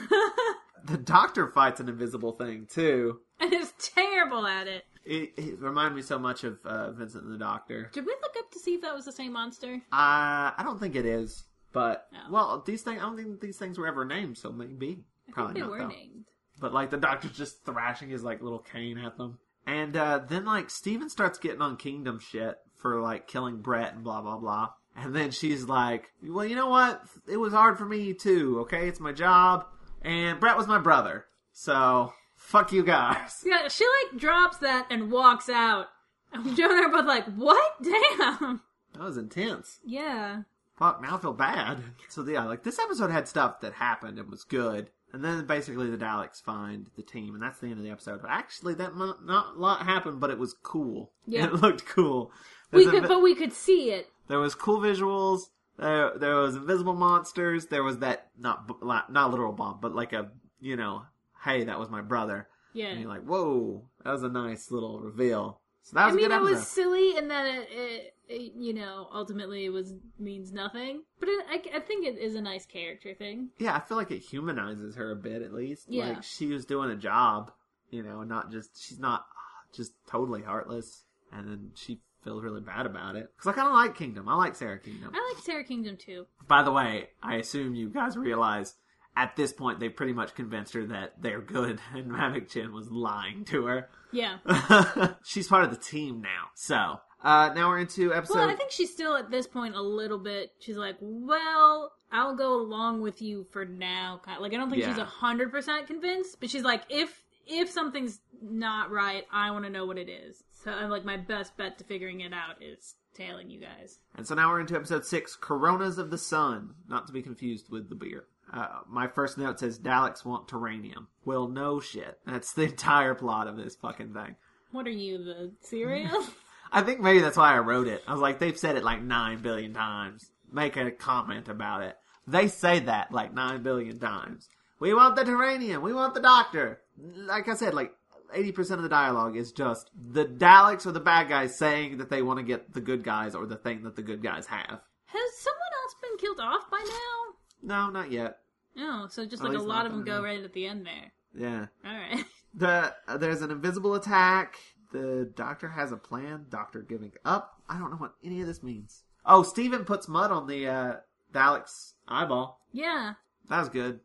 The Doctor fights an invisible thing, too. And is terrible at it. It reminded me so much of Vincent and the Doctor. Did we look up to see if that was the same monster? I don't think it is, but No. well, these things I don't think these things were ever named, so maybe probably they not. were Though. named. But like the Doctor's just thrashing his like little cane at them, and then like Steven starts getting on Kingdom shit for like killing Brett and blah blah blah, and then she's like, "Well, you know what? It was hard for me too. Okay, it's my job, and Brett was my brother, so." Fuck you guys. Yeah, she like drops that and walks out. And Joe and I are both like, what? Damn. That was intense. Yeah. Fuck, now I feel bad. So yeah, like this episode had stuff that happened and was good. And then basically the Daleks find the team, and that's the end of the episode. But actually, that not a lot happened, but it was cool. Yeah. It looked cool. But we could see it. There was cool visuals. There was invisible monsters. There was that, not a literal bomb, but like a, you know, hey, that was my brother. Yeah. And you're like, whoa, that was a nice little reveal. So that was a good it episode. was silly in that it you know, ultimately it means nothing. But I think it is a nice character thing. Yeah, I feel like it humanizes her a bit, at least. Yeah. Like, she was doing a job, you know, she's not just totally heartless, and then she feels really bad about it. Because I kind of like Kingdom. I like Sarah Kingdom. I like Sarah Kingdom, too. By the way, I assume you guys realize at this point they pretty much convinced her that they're good, and Mavic Chen was lying to her. Yeah. She's part of the team now. So, now we're into episode... Well, I think she's still at this point a little bit, she's like, well, I'll go along with you for now. Like, I don't think she's 100% convinced, but she's like, if something's not right, I want to know what it is. So, like, my best bet to figuring it out is tailing you guys. And so now we're into episode 6, Coronas of the Sun. Not to be confused with the beer. My first note says, Daleks want Terranium. Well, no shit. That's the entire plot of this fucking thing. What are you, the cereal? I think maybe that's why I wrote it. I was like, they've said it like 9 billion times. Make a comment about it. They say that like 9 billion times. We want the Terranium. We want the Doctor. Like I said, like 80% of the dialogue is just the Daleks or the bad guys saying that they want to get the good guys or the thing that the good guys have. Has someone else been killed off by now? No, not yet. Oh, so just At like a least lot not of them that go many. right at the end there. Yeah. Alright. There's an invisible attack. The Doctor has a plan. Doctor giving up. I don't know what any of this means. Oh, Steven puts mud on the Dalek's eyeball. Yeah, That was good.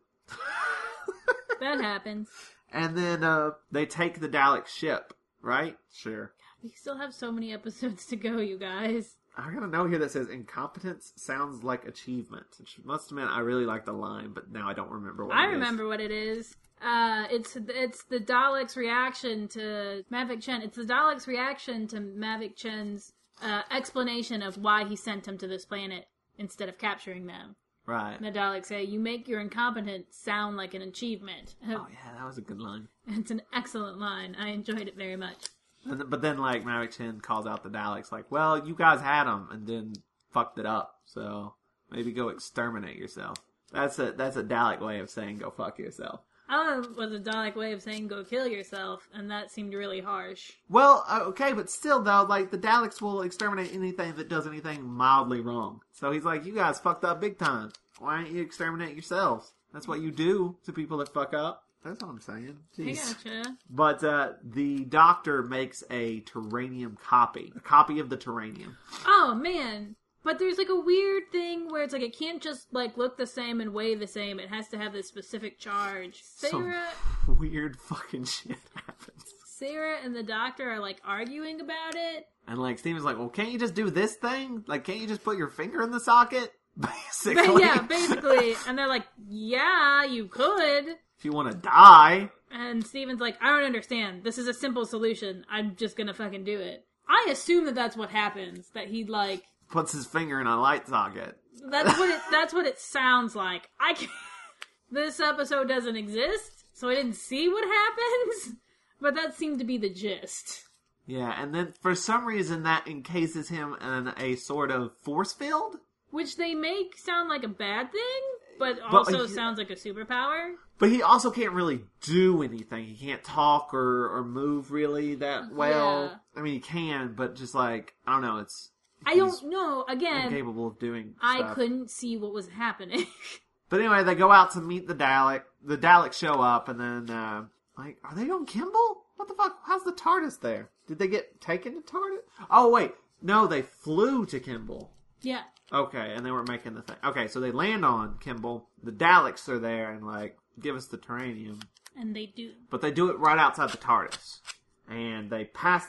that happens. And then they take the Dalek ship, right? Sure. We still have so many episodes to go, you guys. I got a note here that says incompetence sounds like achievement, which must have meant I really liked the line, but now I don't remember what I it is. remember what it is. It's the Daleks' reaction to Mavic Chen. It's the Daleks' reaction to Mavic Chen's explanation of why he sent them to this planet instead of capturing them. Right. And the Daleks say, "You make your incompetence sound like an achievement." Oh yeah, that was a good line. It's an excellent line. I enjoyed it very much. But then, like, Mavic Chen calls out the Daleks, like, well, you guys had them and then fucked it up, so maybe go exterminate yourself. That's a Dalek way of saying go fuck yourself. I thought it was a Dalek way of saying go kill yourself, and that seemed really harsh. Well, okay, but still, though, like, the Daleks will exterminate anything that does anything mildly wrong. So he's like, you guys fucked up big time. Why don't you exterminate yourselves? That's what you do to people that fuck up. That's what I'm saying. Jeez. I gotcha. But the Doctor makes a Terranium copy. A copy of the Terranium. Oh, man. But there's, like, a weird thing where it's, like, it can't just, like, look the same and weigh the same. It has to have this specific charge. Sarah Weird fucking shit happens. Sarah and the Doctor are, like, arguing about it. And, like, Steven's like, well, can't you just do this thing? Like, can't you just put your finger in the socket? Basically. But yeah, basically. And they're like, yeah, you could. If you want to die. And Steven's like, I don't understand. This is a simple solution. I'm just gonna fucking do it. I assume that that's what happens. That he, like... Puts his finger in a light socket. That's what it sounds like. I can't... This episode doesn't exist, so I didn't see what happens. But that seemed to be the gist. Yeah, and then for some reason that encases him in a sort of force field? Which they make sound like a bad thing, but also sounds like a superpower. But he also can't really do anything. He can't talk or move really that well. Yeah. I mean, he can, but just like, I don't know, I don't know. Again, incapable of doing I stuff. couldn't see what was happening. But anyway, they go out to meet the Dalek. The Daleks show up, and then, like, are they on Kimball? What the fuck? How's the TARDIS there? Did they get taken to TARDIS? Oh, wait. No, they flew to Kimball. Yeah. Okay, and they were making the thing. Okay, so they land on Kimball. The Daleks are there and, like, give us the Terranium. And they do. But they do it right outside the TARDIS. And they pass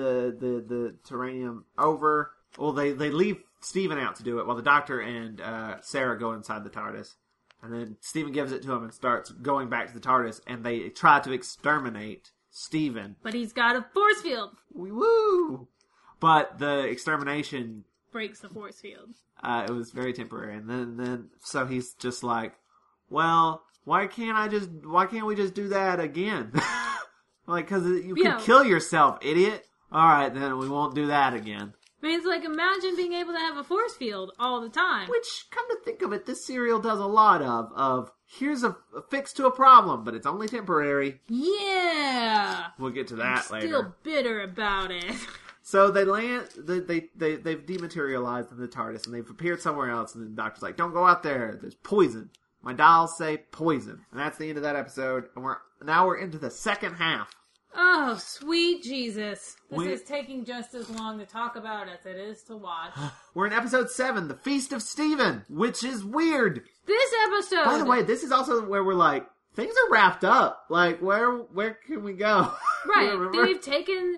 the Terranium over. Well, they leave Steven out to do it while the Doctor and Sarah go inside the TARDIS. And then Steven gives it to him and starts going back to the TARDIS. And they try to exterminate Steven. But he's got a force field. Woo! But the extermination... breaks the force field. It was very temporary. And then so he's just like, well, why can't we just do that again? Like, because you can kill yourself, idiot. Alright, then we won't do that again. I mean, it's like, imagine being able to have a force field all the time. Which, come to think of it, this serial does a lot of here's a fix to a problem, but it's only temporary. Yeah! We'll get to that later. Still bitter about it. So they land, they've dematerialized in the TARDIS, and they've appeared somewhere else, and the Doctor's like, don't go out there, there's poison. My dials say poison. And that's the end of that episode, and we're into the second half. Oh, sweet Jesus. This is taking just as long to talk about as it is to watch. We're in episode 7, The Feast of Steven, which is weird. This episode! By the way, this is also where we're like, things are wrapped up. Like, where can we go? Right, they've taken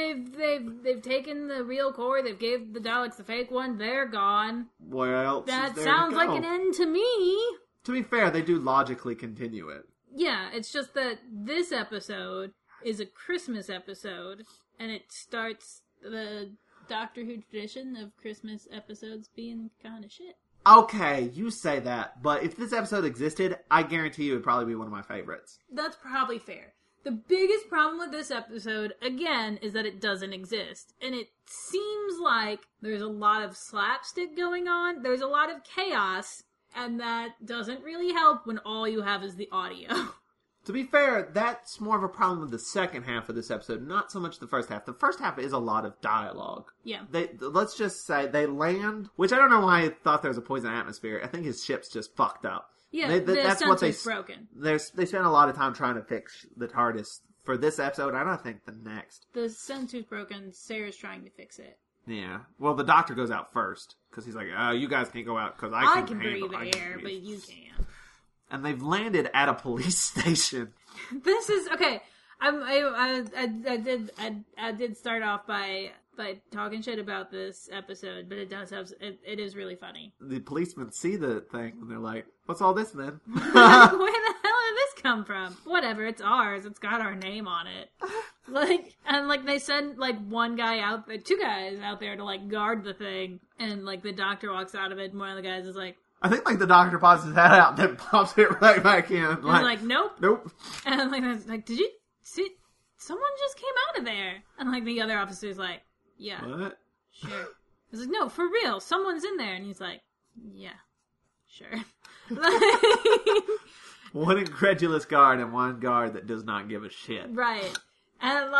the real core, they've gave the Daleks the fake one, they're gone. Where else That is there sounds to go? like an end to me. To be fair, they do logically continue it. Yeah, it's just that this episode is a Christmas episode, and it starts the Doctor Who tradition of Christmas episodes being kind of shit. Okay, you say that, but if this episode existed, I guarantee you it would probably be one of my favorites. That's probably fair. The biggest problem with this episode, again, is that it doesn't exist. And it seems like there's a lot of slapstick going on, there's a lot of chaos, and that doesn't really help when all you have is the audio. To be fair, that's more of a problem with the second half of this episode, not so much the first half. The first half is a lot of dialogue. Yeah. Let's just say they land, which I don't know why I thought there was a poison atmosphere. I think his ship's just fucked up. Yeah, the that's what sensor's broken. They spent a lot of time trying to fix the TARDIS for this episode, and I think the next. The sensor's broken. Sarah's trying to fix it. Yeah. Well, the Doctor goes out first because he's like, you guys can't go out because I can breathe air, but you can't. And they've landed at a police station. This is okay. I did start off by talking shit about this episode, but it does have it is really funny. The policemen see the thing and they're like, "What's all this, then?" Where the hell did this come from? Whatever, it's ours. It's got our name on it. And they send one guy out, two guys out there to guard the thing, and the Doctor walks out of it, and one of the guys is like, I think the Doctor pops his head out and then pops it right back in. Nope. And did you see? Someone just came out of there. And the other officer's like, yeah. What? Sure. He's like, no, for real. Someone's in there. And he's like, yeah, sure. One incredulous guard and one guard that does not give a shit. Right. And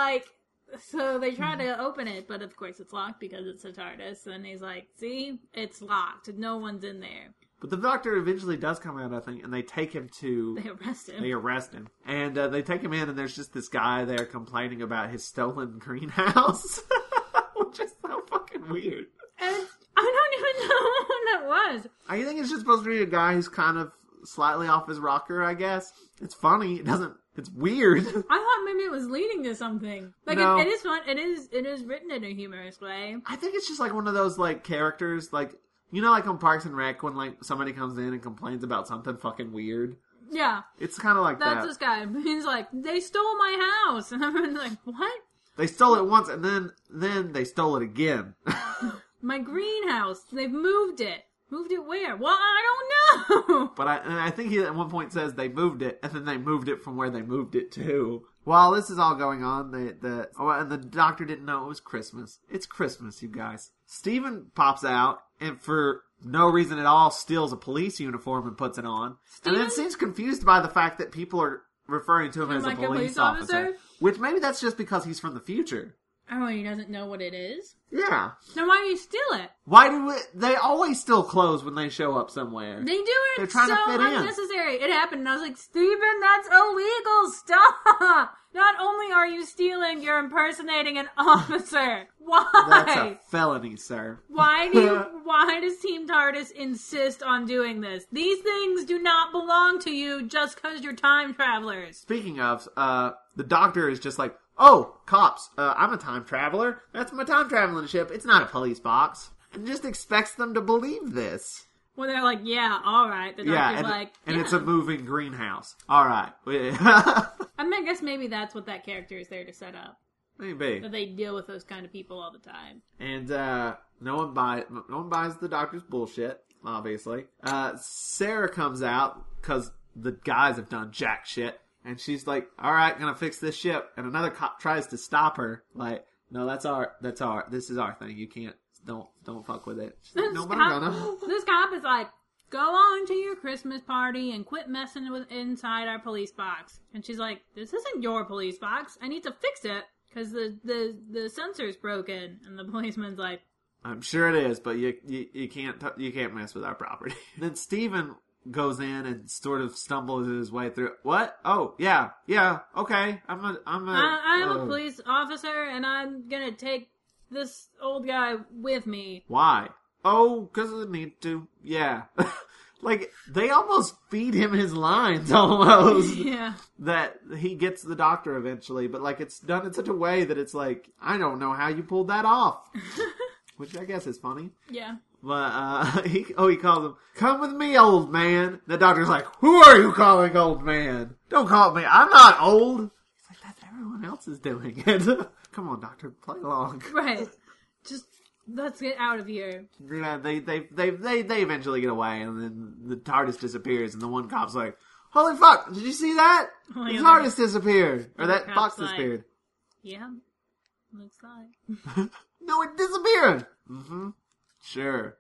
so they try to open it, but of course it's locked because it's a TARDIS. And he's like, see, it's locked. No one's in there. But the Doctor eventually does come out, I think, and they take him to... They arrest him. And they take him in, and there's just this guy there complaining about his stolen greenhouse. Which is so fucking weird. And I don't even know what that was. I think it's just supposed to be a guy who's kind of slightly off his rocker, I guess. It's funny. It's weird. I thought maybe it was leading to something. No. It is fun. It is written in a humorous way. I think it's just one of those, characters, on Parks and Rec when, somebody comes in and complains about something fucking weird. Yeah. It's kind of like that. That's this guy. He's like, they stole my house. And I'm like, what? They stole it once, and then they stole it again. My greenhouse. They've moved it. Moved it where? Well, I don't know. But I think he at one point says they moved it, and then they moved it from where they moved it to. While this is all going on, and the Doctor didn't know it was Christmas. It's Christmas, you guys. Stephen pops out, and for no reason at all, steals a police uniform and puts it on. And then seems confused by the fact that people are referring to him as a police officer. Which maybe that's just because he's from the future. Oh, he doesn't know what it is? Yeah. Then why do you steal it? They always steal clothes when they show up somewhere. They do it. They're trying to fit in. Unnecessary. It happened, and I was like, Steven, that's illegal. Stop. Not only are you stealing, you're impersonating an officer. Why? That's a felony, sir. Why does Team TARDIS insist on doing this? These things do not belong to you just because you're time travelers. Speaking of, the Doctor is just like, oh, cops, I'm a time traveler. That's my time traveling ship. It's not a police box. And just expects them to believe this. Well, they're like, yeah, all right. The Doctor's and it's a moving greenhouse. All right. I guess maybe that's what that character is there to set up. Maybe. That they deal with those kind of people all the time. And no one buys the Doctor's bullshit, obviously. Sarah comes out because the guys have done jack shit. And she's like, all right, gonna fix this ship. And another cop tries to stop her. Like, no, this is our thing. You can't, don't fuck with it. She's like, no, but I'm gonna. This cop is like, go on to your Christmas party and quit messing with inside our police box. And she's like, this isn't your police box. I need to fix it because the sensor's broken. And the policeman's like, I'm sure it is, but you can't mess with our property. Then Stephen goes in and sort of stumbles his way through. What? Oh, yeah, okay. I'm a police officer, and I'm gonna take this old guy with me. Why? Oh, because I need to. Yeah. They almost feed him his lines, almost. Yeah. That he gets the Doctor eventually, but, it's done in such a way that it's like, I don't know how you pulled that off. Which I guess is funny. Yeah. But, he calls him, come with me, old man. The Doctor's like, who are you calling old man? Don't call me, I'm not old. He's like, that's everyone else is doing it. Come on, Doctor, play along. Right. Just, let's get out of here. Yeah, they eventually get away, and then the TARDIS disappears, and the one cop's like, holy fuck, did you see that? The TARDIS disappeared. Or that box disappeared. Yeah, looks like. No, it disappeared. Mm-hmm. Sure.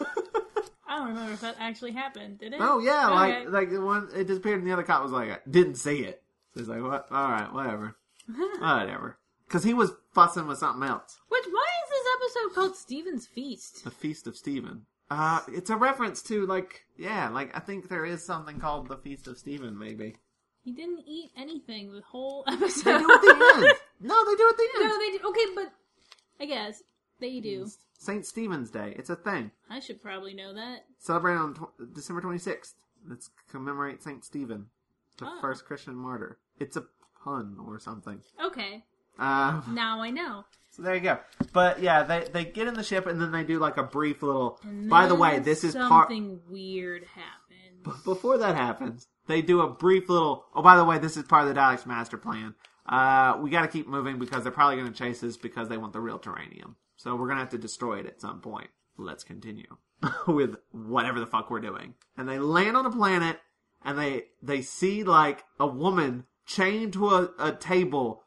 I don't remember if that actually happened. Did it? Oh yeah, okay. like the one it disappeared, and the other cop was like, I didn't see it. So he's like, what? All right, whatever. Because he was fussing with something else. Why is this episode called Stephen's Feast? The Feast of Stephen. It's a reference to, like, I think there is something called the Feast of Stephen, maybe. He didn't eat anything the whole They episode. do at the end. No, they do at the end. No, they do. Okay, but I guess they do. St. Stephen's Day. It's a thing. I should probably know that. Celebrated on December 26th. Let's commemorate St. Stephen, the first Christian martyr. It's a pun or something. Okay. Now I know. So there you go. But yeah, they get in the ship and then they do like a brief little. And By the way, this is something weird happens. Before that happens, they do a brief little. Oh, by the way, this is part of the Daleks' master plan. We got to keep moving because they're probably going to chase us because they want the real Terranium. So we're going to have to destroy it at some point. Let's continue with whatever the fuck we're doing. And they land on a planet and they see like a woman chained to a table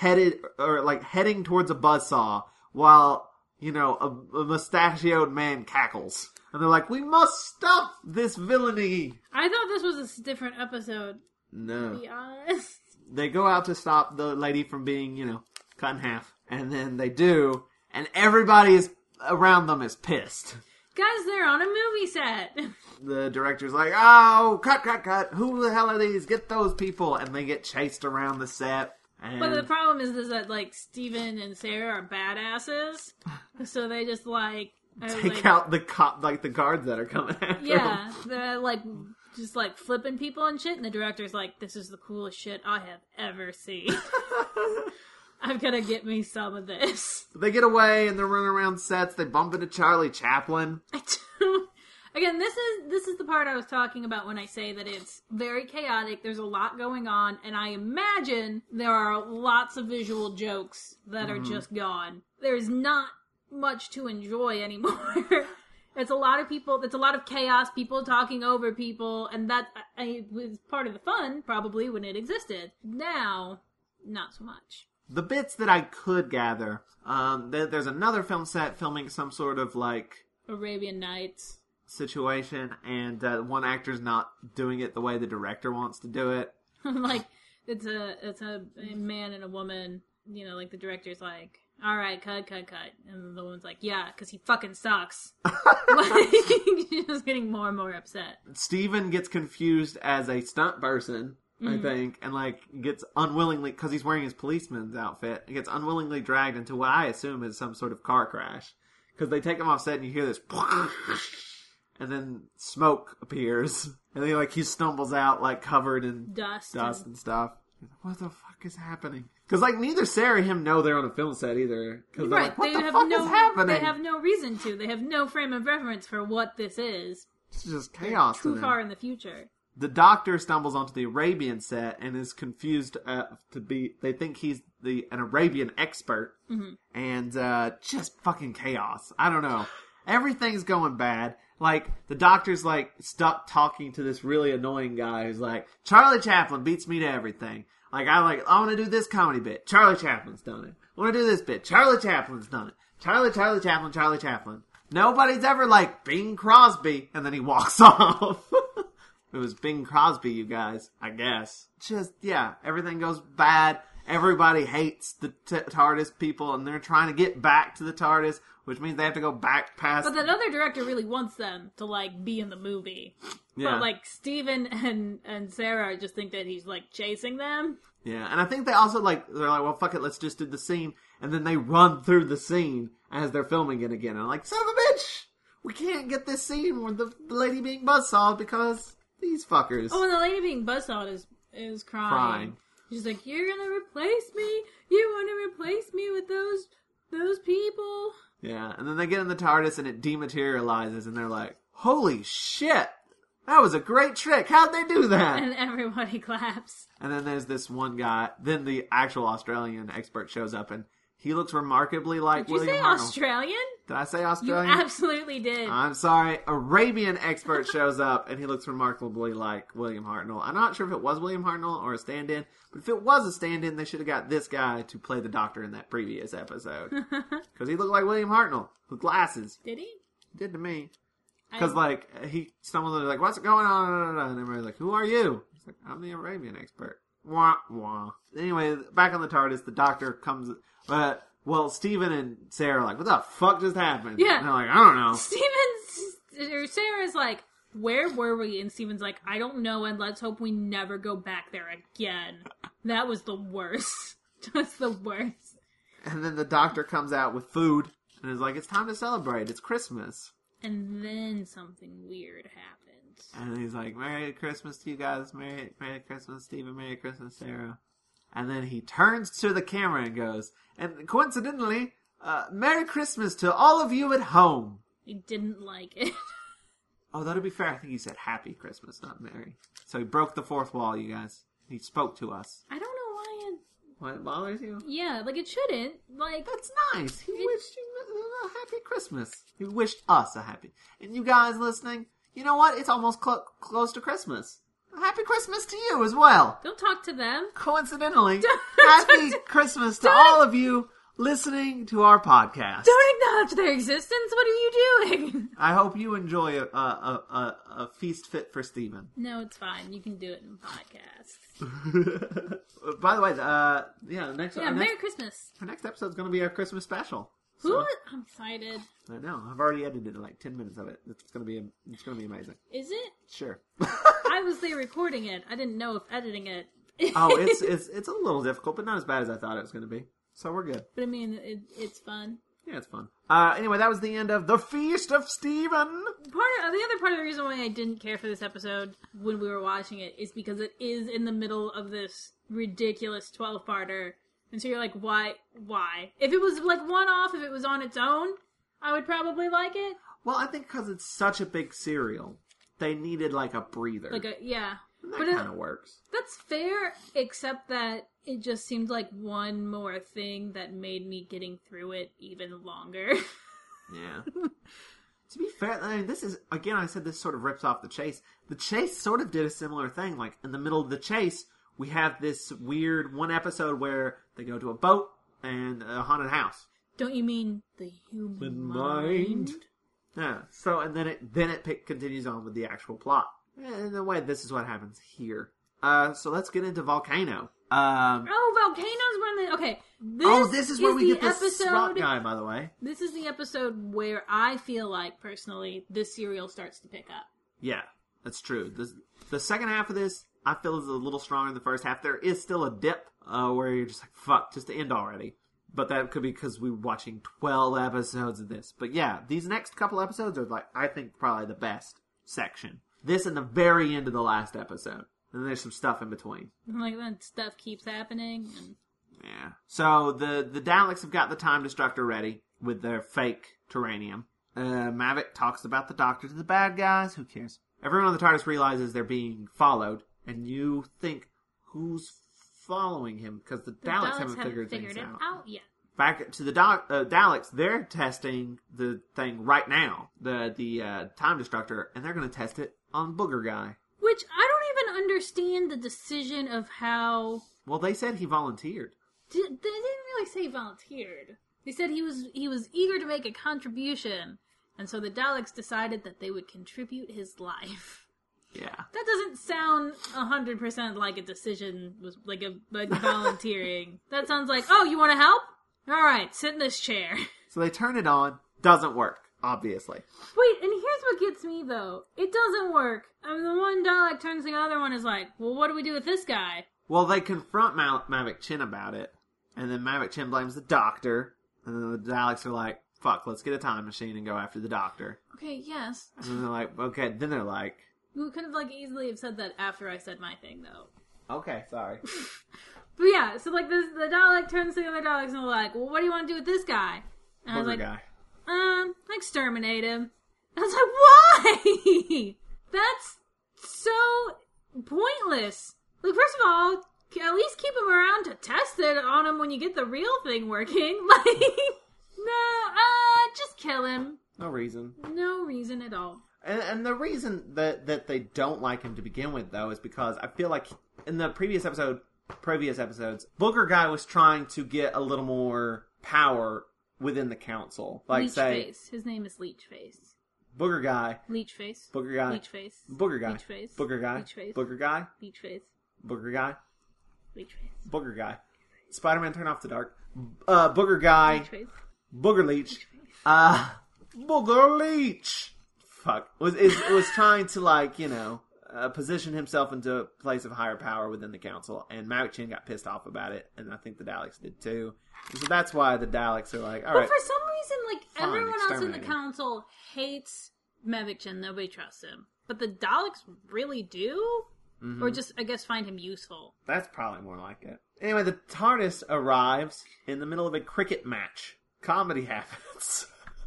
heading towards a buzzsaw while, you know, a mustachioed man cackles. And they're like, we must stop this villainy. I thought this was a different episode. No. To be honest. They go out to stop the lady from being, you know, cut in half. And then they do. And everybody around them is pissed. Guys, they're on a movie set. The director's like, oh, cut. Who the hell are these? Get those people. And they get chased around the set. And But the problem is that, like, Steven and Sarah are badasses. So they just, like... take out the the guards that are coming after them. Yeah, they're, like, just, like, flipping people and shit. And the director's like, this is the coolest shit I have ever seen. I've got to get me some of this. They get away and they're running around sets. They bump into Charlie Chaplin. Again, this is the part I was talking about when I say that it's very chaotic. There's a lot going on, and I imagine there are lots of visual jokes that are just gone. There's not much to enjoy anymore. It's a lot of people. It's a lot of chaos. People talking over people, and that was part of the fun probably when it existed. Now, not so much. The bits that I could gather, there's another film set filming some sort of like Arabian Nights situation, and one actor's not doing it the way the director wants to do it. Like it's a man and a woman. You know, like the director's like, all right, cut, and the woman's like, yeah, because he fucking sucks. Like, she's just getting more and more upset. Steven gets confused as a stunt person, I think, and like gets unwillingly, because he's wearing his policeman's outfit, he gets unwillingly dragged into what I assume is some sort of car crash. Because they take him off set and you hear this, and then smoke appears, and then like he stumbles out like covered in Dust and stuff. What the fuck is happening? Because like neither Sarah or him know they're on a film set either. Because they're like, what the fuck is happening? They have no reason to. They have no frame of reference for what this is. It's just chaos. Too far in the future. The doctor stumbles onto the Arabian set and is confused to be. They think he's an Arabian expert, and just fucking chaos. I don't know. Everything's going bad. Like the doctor's like stuck talking to this really annoying guy who's like, Charlie Chaplin beats me to everything. Like I want to do this comedy bit. Charlie Chaplin's done it. I want to do this bit. Charlie Chaplin's done it. Charlie Chaplin. Nobody's ever like Bing Crosby, and then he walks off. It was Bing Crosby, you guys, I guess. Just, yeah, everything goes bad. Everybody hates the TARDIS people, and they're trying to get back to the TARDIS, which means they have to go back past... But that other director really wants them to, like, be in the movie. Yeah. But, like, Steven and Sarah just think that he's, like, chasing them. Yeah, and I think they also, like, they're like, well, fuck it, let's just do the scene. And then they run through the scene as they're filming it again. And I'm like, son of a bitch! We can't get this scene with the lady being buzzsawed because... These fuckers. Oh, and the lady being buzzsawed is crying. She's like, you're gonna replace me? You want to replace me with those people? Yeah, and then they get in the TARDIS and it dematerializes and they're like, holy shit! That was a great trick! How'd they do that? And everybody claps. And then there's this one guy, then the actual Australian expert shows up and he looks remarkably like William Hartnell. Did you say Australian? Did I say Australian? You absolutely did. I'm sorry. Arabian expert shows up, and he looks remarkably like William Hartnell. I'm not sure if it was William Hartnell or a stand-in, but if it was a stand-in, they should have got this guy to play the doctor in that previous episode. Because he looked like William Hartnell with glasses. Did he? He did to me. Because, like, he stumbled and like, what's going on? And everybody's like, who are you? He's like, I'm the Arabian expert. Wah, wah. Anyway, back on the TARDIS, the doctor comes... Well, Steven and Sarah are like, what the fuck just happened? Yeah. And they're like, I don't know. Sarah's like, where were we? And Steven's like, I don't know, and let's hope we never go back there again. That was the worst. That's the worst. And then the doctor comes out with food and is like, it's time to celebrate. It's Christmas. And then something weird happens. And he's like, Merry Christmas to you guys. Merry Christmas, Stephen. Merry Christmas, Sarah. And then he turns to the camera and goes, and coincidentally, Merry Christmas to all of you at home. He didn't like it. Oh, that'll be fair. I think he said Happy Christmas, not Merry. So he broke the fourth wall, you guys. He spoke to us. I don't know why What, it bothers you? Yeah, like, it shouldn't. Like, That's nice. He wished you a happy Christmas. He wished us a happy. And you guys listening, you know what? It's almost close to Christmas. A happy Christmas to you as well. don't talk to them. Coincidentally, happy Christmas to all of you listening to our podcast. Don't acknowledge their existence. What are you doing? I hope you enjoy a feast fit for Stephen. No, it's fine. You can do it in podcasts. By the way, next Merry Christmas. our next episode is going to be our Christmas special. Who? I'm excited. I know. I've already edited like 10 minutes of it. It's going to be amazing. Is it? Sure. I was there recording it. I didn't know if editing it. Oh, it's a little difficult, but not as bad as I thought it was going to be. So we're good. But I mean, it's fun. Yeah, it's fun. Anyway, that was the end of The Feast of Stephen. The other part of the reason why I didn't care for this episode when we were watching it is because it is in the middle of this ridiculous 12-parter. And so you're like, why? If it was like one-off, if it was on its own, I would probably like it. Well, I think because it's such a big serial, they needed like a breather. Yeah. And that kind of works. That's fair, except that it just seemed like one more thing that made me getting through it even longer. Yeah. To be fair, I mean, this is, again, I said this sort of rips off The Chase. The Chase sort of did a similar thing. Like, in the middle of The Chase, we have this weird one episode where they go to a boat and a haunted house. Don't you mean the human mind? Yeah. So, and then it continues on with the actual plot. And in a way, this is what happens here. So let's get into Volcano. Volcano's one of the... Okay. This is where we get this SWAT guy, by the way. This is the episode where I feel like, personally, this serial starts to pick up. Yeah, that's true. The second half of this, I feel, is a little stronger than the first half. There is still a dip where you're just like, fuck, just to end already. But that could be because we were watching 12 episodes of this. But yeah, these next couple episodes are, like, I think, probably the best section. This and the very end of the last episode. And there's some stuff in between. Like, that stuff keeps happening. And... Yeah. So, the Daleks have got the Time Destructor ready with their fake Terranium. Mavic talks about the Doctor to the bad guys. Who cares? Everyone on the TARDIS realizes they're being followed. And you think, who's following him? Because the Daleks haven't figured things out yet. Back to the Daleks, they're testing the thing right now. The Time Destructor. And they're going to test it on Booger Guy. Which, I don't even understand the decision of how... Well, they said he volunteered. They didn't really say volunteered. They said he was eager to make a contribution, and so the Daleks decided that they would contribute his life. Yeah. That doesn't sound 100% like a decision, like volunteering. That sounds like, oh, you want to help? Alright, sit in this chair. So they turn it on. Doesn't work, obviously. Wait, and here's what gets me, though. It doesn't work. I mean, the one Dalek turns to the other one is like, well, what do we do with this guy? Well, they confront Mavic Chin about it, and then Mavic Chin blames the Doctor, and then the Daleks are like, fuck, let's get a time machine and go after the Doctor. Okay, yes. And then they're like, okay, then they're like... We could have, like, easily have said that after I said my thing, though. Okay, sorry. But yeah, so, like, the Dalek turns to the other Daleks and they're like, well, what do you want to do with this guy? And I was like, guy. Exterminate him. And I was like, why? That's so pointless. Like, first of all, at least keep him around to test it on him when you get the real thing working. Like, no, just kill him. No reason. No reason at all. And the reason that they don't like him to begin with, though, is because I feel like in the previous episodes, Booger Guy was trying to get a little more power within the council. Like, Leechface. His name is Leechface. Booger Guy. Leechface. Booger Guy. Leechface. Booger Guy. Leechface. Booger Guy. Leechface. Booger Guy. Leechface. Booger Guy. Leechface. Booger Guy. Spider-Man Turn Off the Dark. Booger Guy. Leechface. Booger Leech. Booger Leech. was trying to, like, position himself into a place of higher power within the council, and Maverick Chin got pissed off about it, and I think the Daleks did too. So that's why the Daleks are like, all right. But for some reason, like, fine, everyone else in the exterminate him. council hates Maverick Chin. Nobody trusts him. But the Daleks really do? Mm-hmm. Or just, I guess, find him useful. That's probably more like it. Anyway, the TARDIS arrives in the middle of a cricket match. Comedy happens.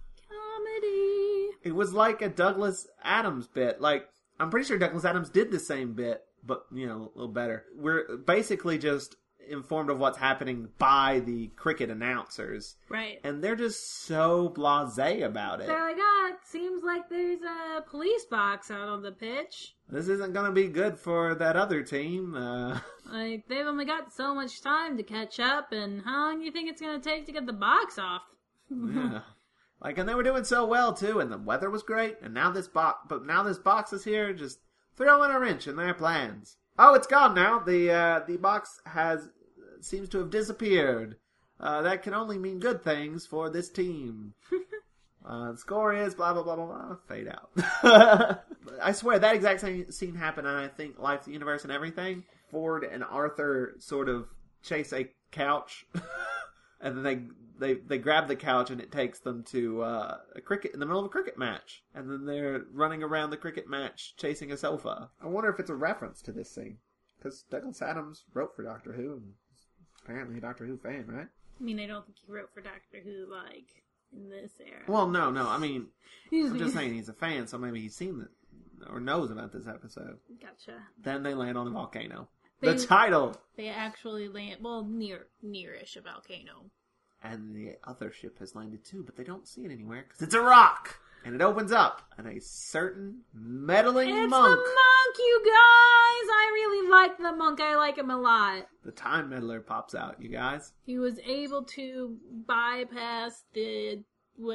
Comedy. It was like a Douglas Adams bit. Like, I'm pretty sure Douglas Adams did the same bit, but, a little better. We're basically just informed of what's happening by the cricket announcers. Right. And they're just so blasé about it. They're like, it seems like there's a police box out on the pitch. This isn't going to be good for that other team. Like, they've only got so much time to catch up, and how long do you think it's going to take to get the box off? Yeah. Like, and they were doing so well, too, and the weather was great, and now this box is here, just throwing a wrench in their plans. Oh, it's gone now. The box seems to have disappeared. That can only mean good things for this team. The score is blah, blah, blah, blah, blah. Fade out. I swear, that exact same scene happened, and I think Life, the Universe, and Everything. Ford and Arthur sort of chase a couch, and then they grab the couch, and it takes them to a cricket in the middle of a cricket match, and then they're running around the cricket match chasing a sofa. I wonder if it's a reference to this scene, because Douglas Adams wrote for Doctor Who, and apparently a Doctor Who fan, right? I mean, I don't think he wrote for Doctor Who, like, in this era. Well, no, I mean, I'm just saying he's a fan, so maybe he's seen it, or knows about this episode. Gotcha. Then they land on a volcano. They- The title! They actually land, well, nearish a volcano. And the other ship has landed too, but they don't see it anywhere, because it's a rock! And it opens up, and a certain meddling It's monk. the monk, you guys! I really like the monk. I like him a lot. The time meddler pops out, you guys. He was able to bypass the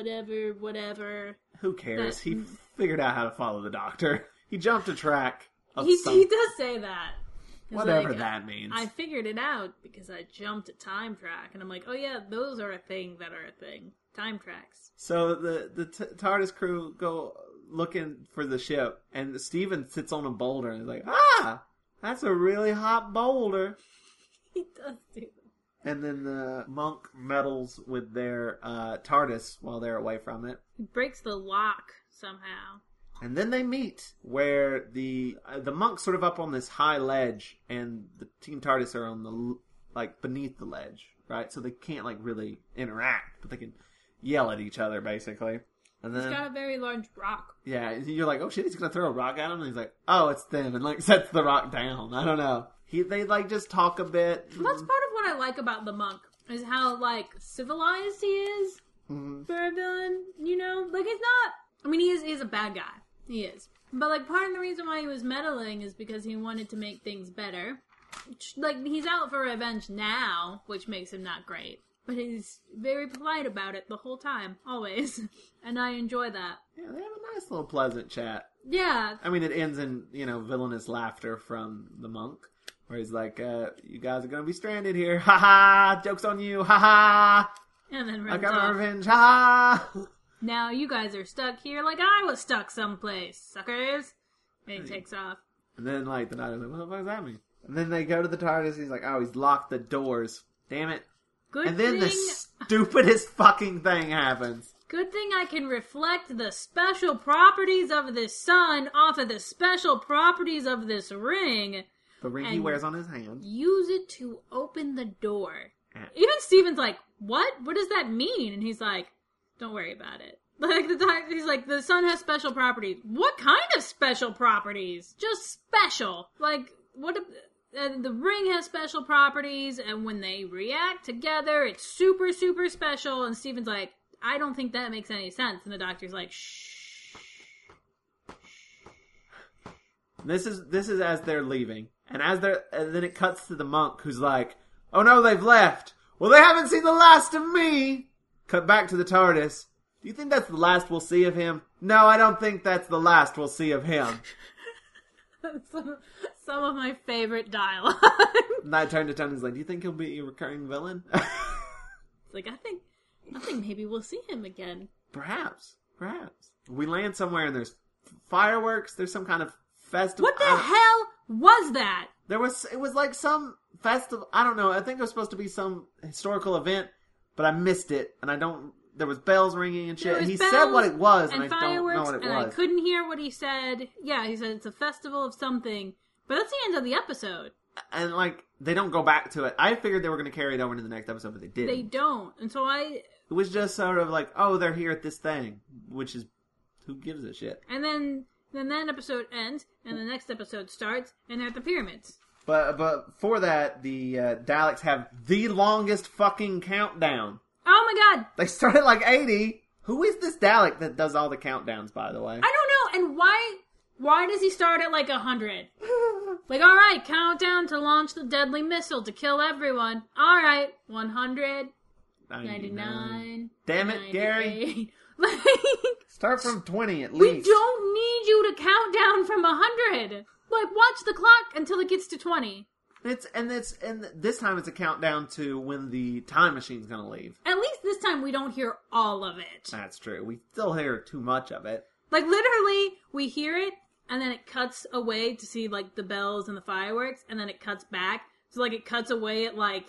whatever. Who cares? That- He figured out how to follow the Doctor. He jumped a track. He does say that. He's Whatever like, that means. I figured it out because I jumped a time track. And I'm like, oh yeah, those are a thing that are a thing. Time tracks. So the TARDIS crew go looking for the ship, and Steven sits on a boulder and is like, that's a really hot boulder. He does do that. And then the monk meddles with their TARDIS while they're away from it. He breaks the lock somehow. And then they meet where the monk's sort of up on this high ledge, and the Team TARDIS are on the beneath the ledge, right? So they can't really interact, but they can yell at each other basically. And then He's got a very large rock. yeah, you're like, oh shit, he's gonna throw a rock at him, and he's like, oh, it's them, and sets the rock down. I don't know. They just talk a bit. That's part of what I like about the monk is how civilized he is for a villain. He's not. I mean, he's a bad guy. He is. But part of the reason why he was meddling is because he wanted to make things better. He's out for revenge now, which makes him not great. But he's very polite about it the whole time, always. And I enjoy that. Yeah, they have a nice little pleasant chat. Yeah. I mean, it ends in, villainous laughter from the monk. Where he's like, you guys are gonna be stranded here. Ha ha! Joke's on you. Ha ha! And then I runs got my off. revenge. Ha ha! Now you guys are stuck here like I was stuck someplace, suckers. And he takes off. And then, the Doctor's like, what the fuck does that mean? And then they go to the TARDIS, he's like, oh, he's locked the doors. Damn it. Good And then thing, the stupidest fucking thing happens. good thing I can reflect the special properties of this sun off of the special properties of this ring. The ring he And wears on his hand. Use it to open the door. Yeah. Even Steven's like, what? What does that mean? And he's like, don't worry about it. He's like, the sun has special properties. What kind of special properties? Just special. What if... the ring has special properties, and when they react together, it's super, super special. And Steven's like, I don't think that makes any sense. And the Doctor's like, shh. This is as they're leaving. And then it cuts to the monk who's like, oh no, they've left. Well, they haven't seen the last of me. Cut back to the TARDIS. Do you think that's the last we'll see of him? No, I don't think that's the last we'll see of him. Some of my favorite dialogue. And I turned to Tony and was like, do you think he'll be a recurring villain? It's like, I think maybe we'll see him again. Perhaps. We land somewhere and there's fireworks. There's some kind of festival. What the hell was that? It was like some festival. I don't know. I think it was supposed to be some historical event, but I missed it, and there was bells ringing and shit. And he said what it was, and I don't know what it was. I couldn't hear what he said. Yeah, he said it's a festival of something, but that's the end of the episode. And like they don't go back to it. I figured they were going to carry it over into the next episode, but they didn't. They don't, and so It was just sort of like, oh, they're here at this thing, which is who gives a shit. And then that episode ends, and the next episode starts, and they're at the pyramids. But for that, the Daleks have the longest fucking countdown. Oh my god! They start at like 80. Who is this Dalek that does all the countdowns, by the way? I don't know, and why does he start at like 100? Like, alright, countdown to launch the deadly missile to kill everyone. Alright, 100, 99. Damn it, Gary. Like, start from 20 at we least. don't need you to count down from 100. Like, watch the clock until it gets to 20. And this time it's a countdown to when the time machine's gonna leave. At least this time we don't hear all of it. That's true. We still hear too much of it. Like, literally, we hear it, and then it cuts away to see, like, the bells and the fireworks, and then it cuts back. So, like, it cuts away at, like,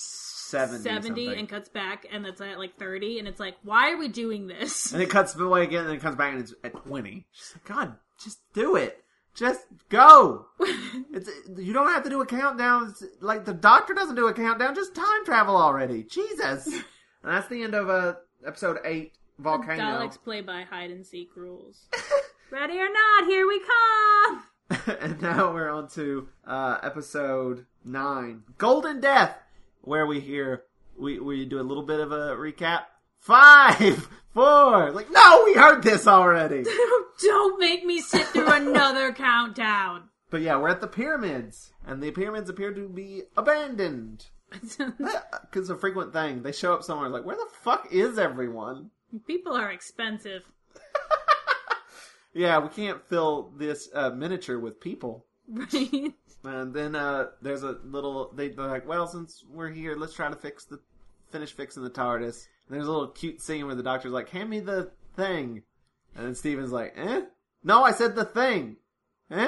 70 and cuts back, and it's at, like, 30, and it's like, why are we doing this? And it cuts away again, and then it comes back, and it's at 20. She's like, God, just do it. Just go. You don't have to do a countdown. Like, the Doctor doesn't do a countdown. Just time travel already. Jesus. And that's the end of episode 8, Volcano. The Daleks play by hide-and-seek rules. Ready or not, here we come! And now we're on to episode 9, Golden Death, where we do a little bit of a recap. 5, 4. Like, no, we heard this already. Don't make me sit through another countdown. But yeah, we're at the pyramids, and the pyramids appear to be abandoned. Because it's a frequent thing. They show up somewhere like, where the fuck is everyone? People are expensive. Yeah, we can't fill this miniature with people. Right. And then there's a little... They're like, well, since we're here, let's try to finish fixing the TARDIS. And there's a little cute scene where the Doctor's like, hand me the thing. And then Steven's like, eh? No, I said the thing. Eh?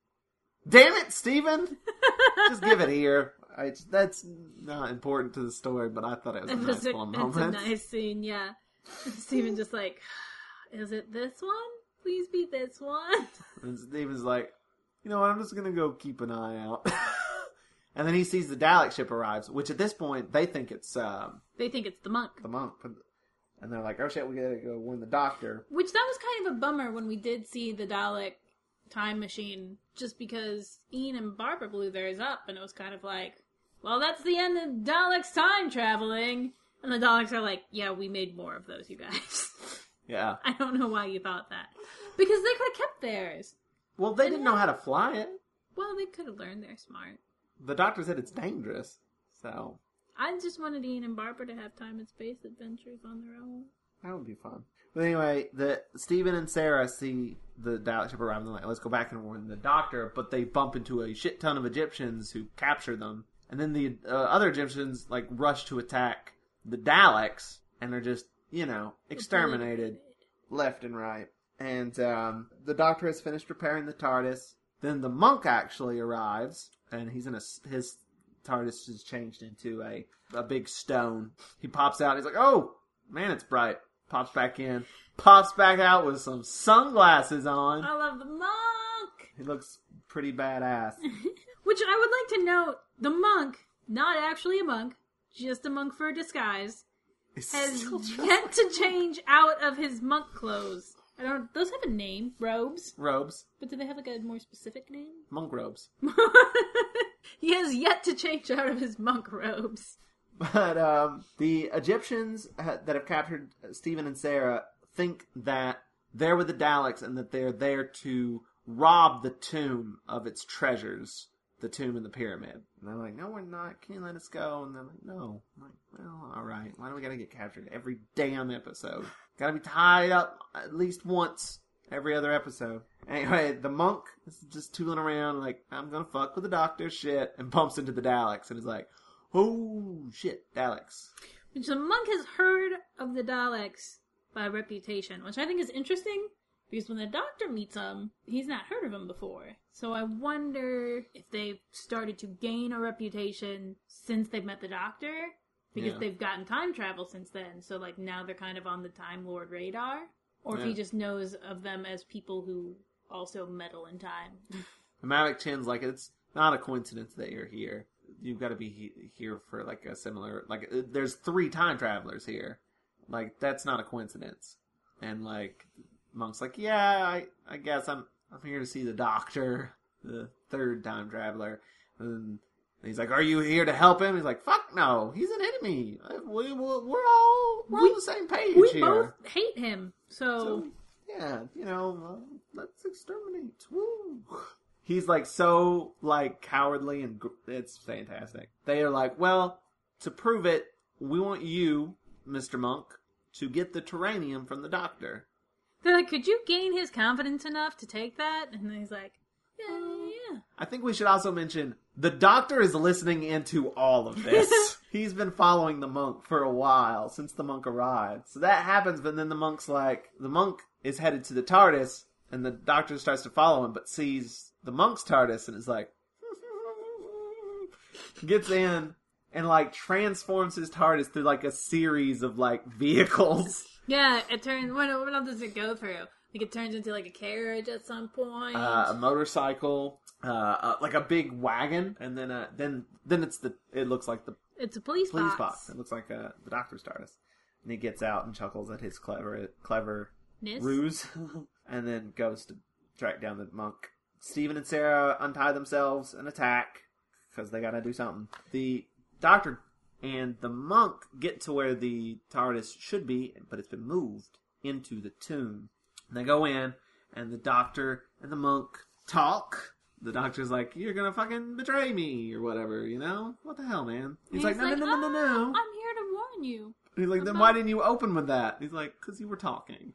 Damn it, Steven! Just give it here. That's not important to the story, but I thought it was a nice little moment. It's a nice scene, yeah. Steven just like, is it this one? Please be this one. And Steven's like, you know what, I'm just gonna go keep an eye out. And then he sees the Dalek ship arrives, which at this point, they think it's the monk. The monk. And they're like, oh shit, we gotta go warn the Doctor. Which that was kind of a bummer when we did see the Dalek time machine, just because Ian and Barbara blew theirs up, and it was kind of like, well, that's the end of Daleks time traveling. And the Daleks are like, yeah, we made more of those, you guys. Yeah. I don't know why you thought that. Because they could have kept theirs. Well, they didn't know how to fly it. Well, they could have learned. They're smart. The Doctor said it's dangerous, so... I just wanted Ian and Barbara to have time and space adventures on their own. That would be fun. But anyway, Steven and Sarah see the Dalek ship arrive and they're like, let's go back and warn the Doctor, but they bump into a shit ton of Egyptians who capture them. And then the other Egyptians, like, rush to attack the Daleks, and they're just, exterminated left and right. And the Doctor has finished repairing the TARDIS. Then the monk actually arrives, and he's in his TARDIS is changed into a big stone. He pops out, and he's like, oh, man, it's bright. Pops back in. Pops back out with some sunglasses on. I love the monk! He looks pretty badass. Which I would like to note, the monk, not actually a monk, just a monk for a disguise, has yet to change out of his monk clothes. Those have a name. Robes. Robes. But do they have like a more specific name? Monk robes. He has yet to change out of his monk robes. But the Egyptians that have captured Steven and Sarah think that they're with the Daleks and that they're there to rob the tomb of its treasures. The tomb in the pyramid. And they're like, no, we're not. Can you let us go? And they're like, no. I'm like, well, alright. Why do we gotta get captured every damn episode? Gotta be tied up at least once every other episode. Anyway, the monk is just tooling around like, I'm gonna fuck with the Doctor, shit, and bumps into the Daleks and is like, oh, shit, Daleks. Which the monk has heard of the Daleks by reputation, which I think is interesting, Because when the Doctor meets him, he's not heard of him before. So I wonder if they've started to gain a reputation since they've met the Doctor. Because they've gotten time travel since then. So, like, now they're kind of on the Time Lord radar. Or if he just knows of them as people who also meddle in time. Mavic Chin's like, it's not a coincidence that you're here. You've got to be here for, like, a similar... Like, there's 3 time travelers here. Like, that's not a coincidence. And, like, Monk's like, yeah, I guess I'm here to see the Doctor, the 3rd time traveler. And he's like, are you here to help him? He's like, fuck no, he's an enemy. We're all on the same page we here. both hate him, so yeah, let's exterminate. Woo. He's like so like cowardly, and it's fantastic. They are like, well, to prove it, we want you, Mr. Monk, to get the Terranium from the Doctor. They're like, could you gain his confidence enough to take that? And then he's like, yeah. I think we should also mention the Doctor is listening into all of this. He's been following the monk for a while, since the monk arrived. So that happens, but then the monk is headed to the TARDIS, and the Doctor starts to follow him, but sees the monk's TARDIS, and is like, gets in, and like transforms his TARDIS through like a series of like vehicles. Yeah, it turns, what else does it go through? Like, it turns into, like, a carriage at some point. A motorcycle, like a big wagon, and then it looks like the... It's a police box. It looks like the Doctor's TARDIS. And he gets out and chuckles at his clever ruse, and then goes to track down the monk. Steven and Sarah untie themselves and attack, because they gotta do something. The Doctor and the monk get to where the TARDIS should be, but it's been moved into the tomb. And they go in, and the Doctor and the monk talk. The Doctor's like, you're gonna fucking betray me, or whatever, you know? What the hell, man? He's like, no. I'm here to warn you. He's like, then why didn't you open with that? He's like, because you were talking.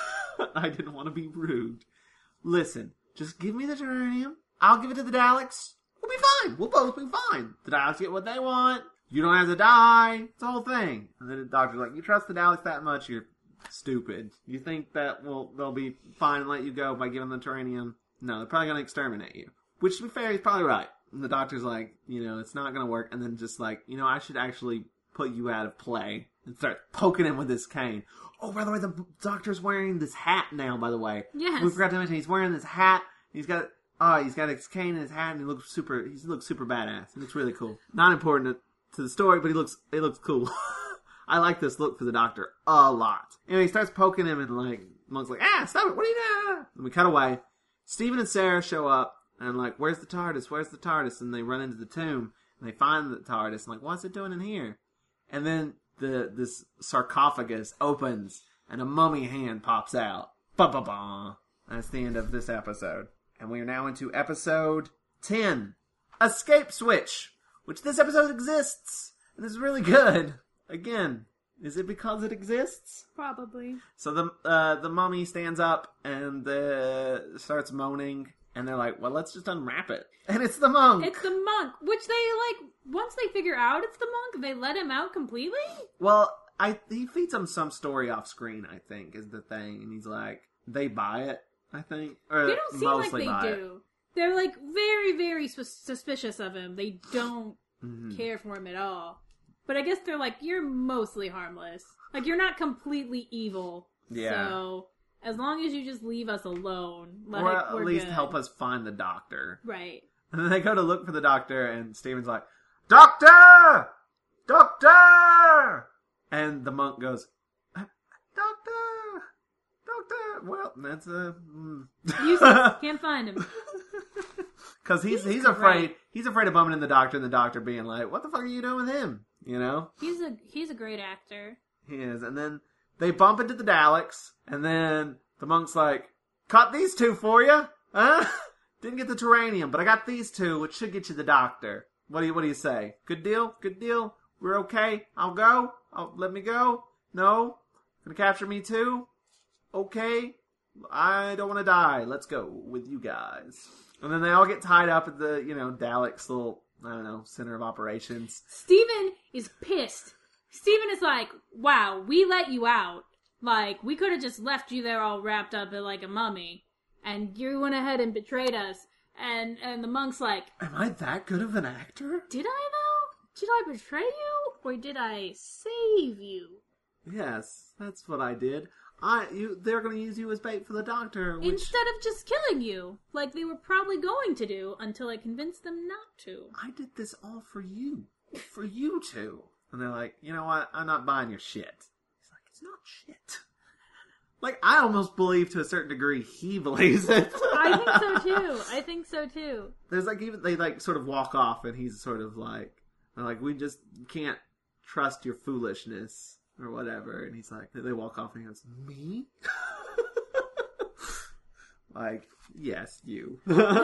I didn't want to be rude. Listen, just give me the Terranium. I'll give it to the Daleks. We'll be fine. We'll both be fine. The Daleks get what they want. You don't have to die. It's the whole thing. And then the Doctor's like, you trust the Daleks that much? You're stupid. You think that they'll be fine and let you go by giving them the Terranium? No, they're probably going to exterminate you. Which, to be fair, he's probably right. And the Doctor's like, it's not going to work. And then just like, I should actually put you out of play. And start poking him with this cane. Oh, by the way, the Doctor's wearing this hat now, by the way. Yes. We forgot to mention, he's wearing this hat. He's got his cane in his hat, and he looks super badass. It looks really cool. Not important to the story, but it looks cool. I like this look for the Doctor a lot. Anyway, he starts poking him, and like, Monk's like, stop it, what are you doing? And we cut away. Steven and Sarah show up, and like, where's the TARDIS? Where's the TARDIS? And they run into the tomb, and they find the TARDIS, and like, what's it doing in here? And then this sarcophagus opens, and a mummy hand pops out. Ba-ba-ba. That's the end of this episode. And we are now into episode 10, Escape Switch, which this episode exists, and is really good. Again, is it because it exists? Probably. So the mummy stands up and starts moaning, and they're like, well, let's just unwrap it. And it's the monk. It's the monk, which they, like, once they figure out it's the monk, they let him out completely? Well, he feeds them some story off screen, I think, is the thing. And he's like, they buy it, I think. Or they don't seem like they do. They're, like, very, very suspicious of him. They don't care for him at all. But I guess they're like, you're mostly harmless. Like, you're not completely evil. Yeah. So, as long as you just leave us alone, or at least good. help us find the Doctor. Right. And then they go to look for the Doctor, and Steven's like, Doctor! Doctor! And the monk goes, Doctor! Well, that's useless. Can't find him. Because he's afraid. He's afraid of bumping into the Doctor, and the Doctor being like, "What the fuck are you doing with him?" You know. He's a great actor. He is. And then they bump into the Daleks, and then the monk's like, "Caught these two for you, huh? Didn't get the Terranium, but I got these two, which should get you the Doctor. What do you say? Good deal? Good deal? We're okay. I'll go. Let me go. No, gonna capture me too. Okay, I don't want to die. Let's go with you guys." And then they all get tied up at the, Dalek's little, center of operations. Steven is pissed. Steven is like, wow, we let you out, Like, we could have just left you there all wrapped up in like a mummy, and you went ahead and betrayed us. And the monk's like, am I that good of an actor? did I though? Did I betray you? Or did I save you? Yes, that's what I did. They're going to use you as bait for the doctor. Which... Instead of just killing you, like they were probably going to do until I convinced them not to. I did this all for you. For you two. And they're like, you know what? I'm not buying your shit. He's like, it's not shit. Like, I almost believe to a certain degree he believes it. I think so too. There's like, even, they like sort of walk off and he's sort of like, they're like, we just can't trust your foolishness or whatever. And he's like, they walk off and he goes, me? Like, yes, you.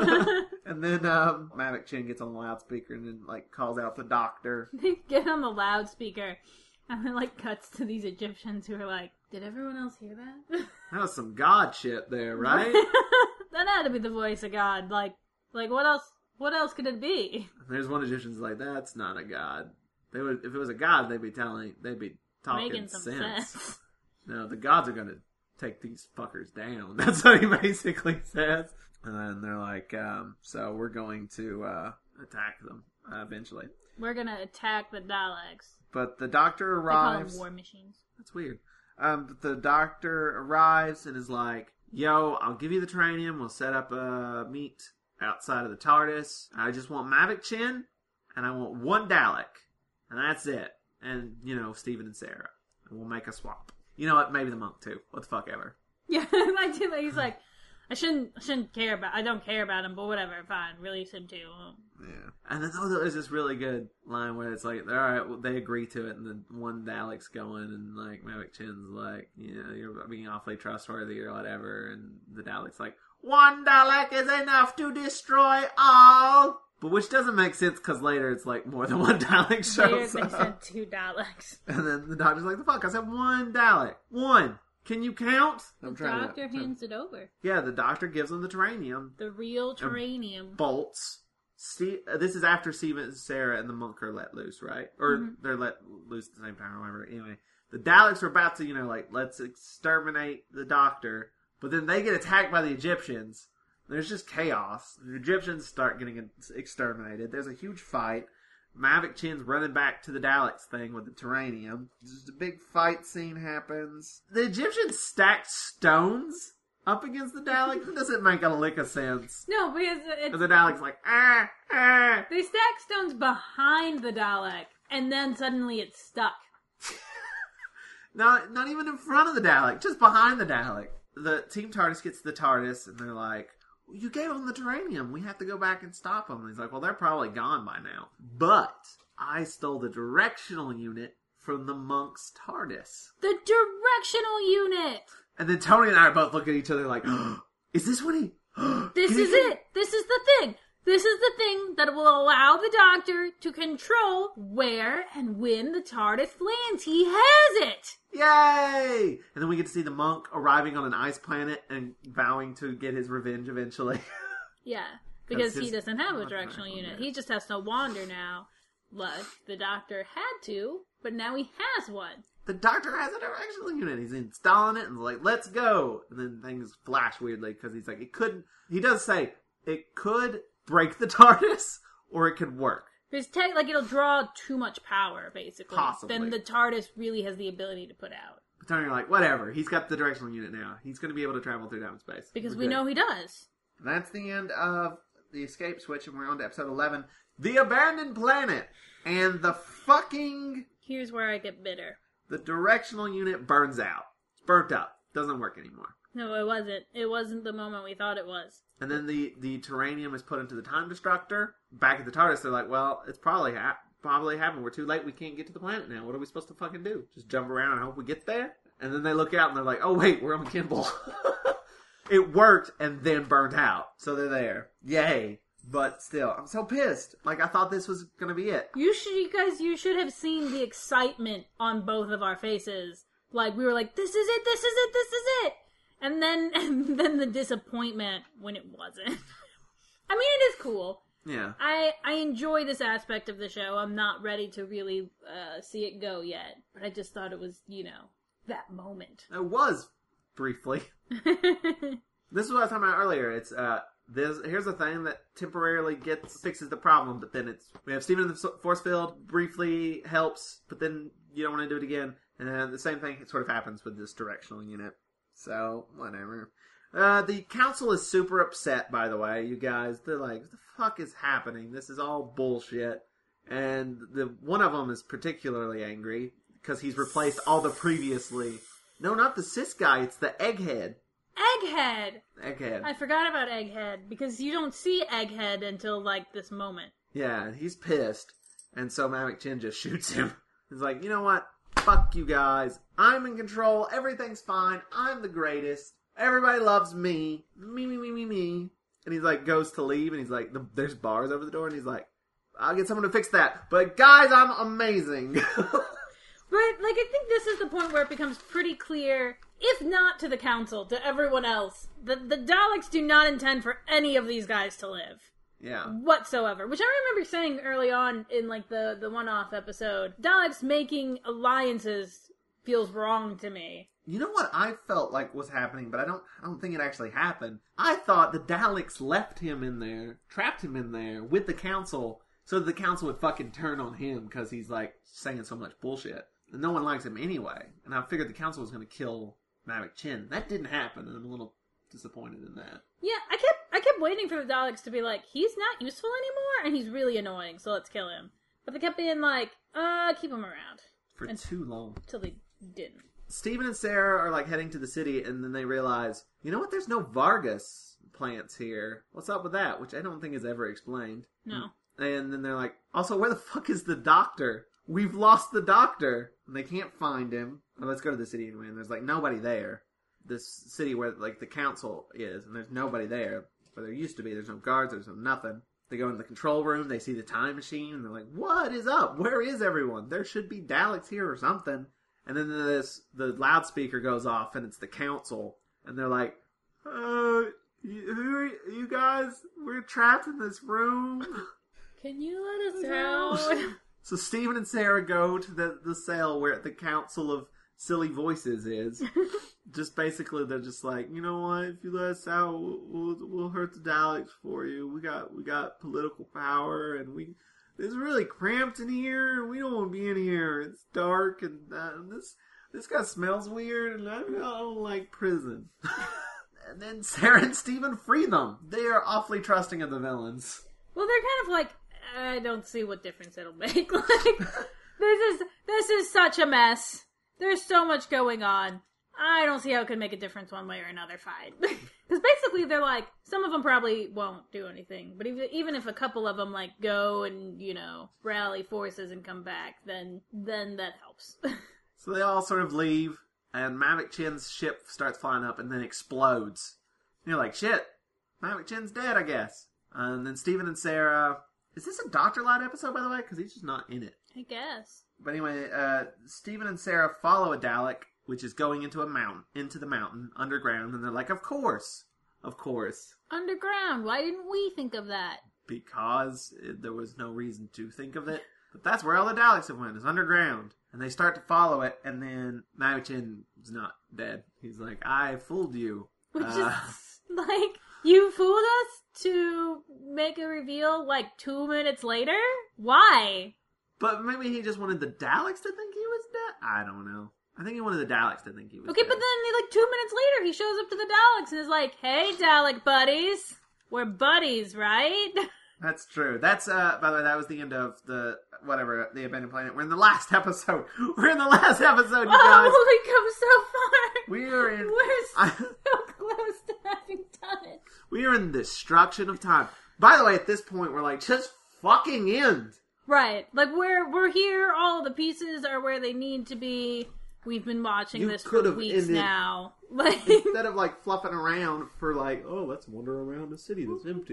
And then Mavic Chin gets on the loudspeaker and then like calls out the doctor. They get on the loudspeaker and it like cuts to these Egyptians who are like, did everyone else hear that? That was some God shit there, right? That had to be the voice of God. Like what else could it be? There's one Egyptian's like, that's not a God. They would, if it was a God, they'd be talking Making some sense. No, the gods are gonna take these fuckers down. That's what he basically says. And then they're like, so we're going to attack them eventually. We're gonna attack the Daleks. But the doctor They call arrives. them war machines. That's weird. But the doctor arrives and is like, yo, I'll give you the Terranium. We'll set up a meet outside of the TARDIS. I just want Mavic Chin, and I want one Dalek. And that's it. And, Steven and Sarah. And we'll make a swap. You know what? Maybe the monk, too. What the fuck ever. Yeah, I do. He's like, I shouldn't care about. I don't care about him, but whatever, fine. Release him too. Yeah, and then there's this really good line where it's like, all right, well, they agree to it, and then one Dalek's going, and like Mavic Chin's like, you're being awfully trustworthy or whatever, and the Dalek's like, one Dalek is enough to destroy all. But which doesn't make sense because later it's like more than one Dalek shows They up. said two Daleks. And then the doctor's like, the fuck? I said one Dalek. One. Can you count? The doctor hands it over. Yeah, the doctor gives them the Terranium. The real Terranium. Bolts. This is after Steven, Sarah, and the monk are let loose, right? Or they're let loose at the same time, or whatever. Anyway, the Daleks are about to, let's exterminate the doctor. But then they get attacked by the Egyptians. There's just chaos. The Egyptians start getting exterminated. There's a huge fight. Mavic Chin's running back to the Daleks thing with the Terranium. Just a big fight scene happens. The Egyptians stacked stones up against the Daleks. It doesn't make a lick of sense. No, because the Dalek's like, ah. They stack stones behind the Dalek, and then suddenly it's stuck. No, not even in front of the Dalek, just behind the Dalek. The Team TARDIS gets the TARDIS, and they're like, you gave them the Terranium. We have to go back and stop them. And he's like, well, they're probably gone by now. But I stole the directional unit from the monk's TARDIS. The directional unit! And then Tony and I are both looking at each other like, is this what he... This is it! This is the thing! This is the thing that will allow the Doctor to control where and when the TARDIS lands. He has it! Yay! And then we get to see the monk arriving on an ice planet and vowing to get his revenge eventually. Yeah, because he doesn't have a directional unit. He just has to wander now. Like the Doctor had to, but now he has one. The Doctor has a directional unit. He's installing it and like, let's go. And then things flash weirdly because he's like, he does say it could break the TARDIS or it could work. Because it'll draw too much power, basically. Possibly. Then the TARDIS really has the ability to put out. But Tony, you're like, whatever. He's got the directional unit now. He's going to be able to travel through time and space. Because we know he does. And that's the end of the escape switch, and we're on to episode 11, The Abandoned Planet. And the fucking... Here's where I get bitter. The directional unit burns out. It's burnt up. Doesn't work anymore. No, it wasn't. It wasn't the moment we thought it was. And then the Terranium is put into the Time Destructor. Back at the TARDIS, they're like, well, it's probably happened. We're too late. We can't get to the planet now. What are we supposed to fucking do? Just jump around and hope we get there? And then they look out and they're like, oh, wait, we're on Kimball. It worked and then burnt out. So they're there. Yay. But still, I'm so pissed. Like, I thought this was going to be it. You should have seen the excitement on both of our faces. Like, we were like, this is it, this is it, this is it. And then the disappointment when it wasn't. I mean, it is cool. Yeah. I enjoy this aspect of the show. I'm not ready to really see it go yet. But I just thought it was, that moment. It was, briefly. This is what I was talking about earlier. It's, here's a thing that temporarily fixes the problem, but then we have Steven in the force field, briefly helps, but then you don't want to do it again. And the same thing sort of happens with this directional unit. So, whatever. The council is super upset, by the way, you guys. They're like, what the fuck is happening? This is all bullshit. And one of them is particularly angry because he's replaced all the previously... No, not the cis guy, it's the Egghead. Egghead! I forgot about Egghead, because you don't see Egghead until, like, this moment. Yeah, he's pissed. And so Mavic Chin just shoots him. He's like, you know what? Fuck you guys. I'm in control. Everything's fine. I'm the greatest. Everybody loves me. Me. And he's like, goes to leave, and he's like, there's bars over the door, and he's like, I'll get someone to fix that. But guys, I'm amazing. But, like, I think this is the point where it becomes pretty clear, if not to the council, to everyone else, that the Daleks do not intend for any of these guys to live. Yeah. Whatsoever. Which I remember saying early on in, like, the one-off episode. Daleks making alliances feels wrong to me. You know what I felt like was happening, but I don't think it actually happened. I thought the Daleks left him in there, trapped him in there with the council, so that the council would fucking turn on him because he's, like, saying so much bullshit. And no one likes him anyway. And I figured the council was going to kill Mavic Chin. That didn't happen, and I'm a little disappointed in that. Yeah, I kept waiting for the Daleks to be like, he's not useful anymore, and he's really annoying, so let's kill him. But they kept being like, keep him around. For too long. Until they didn't. Steven and Sarah are, like, heading to the city, and then they realize, you know what, there's no Vargas plants here. What's up with that? Which I don't think is ever explained. No. And then they're like, also, where the fuck is the doctor? We've lost the doctor. And they can't find him. Well, let's go to the city anyway. And there's, like, nobody there. This city where, like, the council is. And there's nobody there. Where there used to be. There's no guards. There's no nothing. They go into the control room. They see the time machine. And they're like, what is up? Where is everyone? There should be Daleks here or something. And then the loudspeaker goes off. And it's the council. And they're like, who are you guys? We're trapped in this room. Can you let us out? So Steven and Sarah go to the cell where the Council of Silly Voices is. Just basically, they're just like, you know what? If you let us out, we'll hurt the Daleks for you. We got political power, and it's really cramped in here. We don't want to be in here. It's dark, and this guy smells weird, and I don't like prison. And then Sarah and Steven free them. They are awfully trusting of the villains. Well, they're kind of like, I don't see what difference it'll make. Like, this is such a mess. There's so much going on. I don't see how it could make a difference one way or another. Fine. Because basically they're like, some of them probably won't do anything. But even if a couple of them, like, go and, you know, rally forces and come back, then that helps. So they all sort of leave, and Mavic Chin's ship starts flying up and then explodes. And you're like, shit, Mavic Chin's dead, I guess. And then Steven and Sarah... Is this a Dr. Light episode, by the way? Because he's just not in it. I guess. But anyway, Steven and Sarah follow a Dalek, which is going into the mountain, underground, and they're like, of course. Underground? Why didn't we think of that? Because there was no reason to think of it. But that's where all the Daleks have went, is underground. And they start to follow it, and then Mavic Chin is not dead. He's like, I fooled you. Which is, like... You fooled us to make a reveal, like, 2 minutes later? Why? But maybe he just wanted the Daleks to think he was dead? I don't know. I think he wanted the Daleks to think he was dead. Okay, but then, like, 2 minutes later, he shows up to the Daleks and is like, hey, Dalek buddies. We're buddies, right? That's true. That's, by the way, that was the end of the Abandoned Planet. We're in the last episode. You guys. Oh, we come so far. We're so close to having done it. We are in destruction of time. By the way, at this point, we're like, just fucking end. Right. Like, we're here. All the pieces are where they need to be. We've been watching this for weeks now. Like, instead of, like, fluffing around for, like, oh, let's wander around a city that's empty.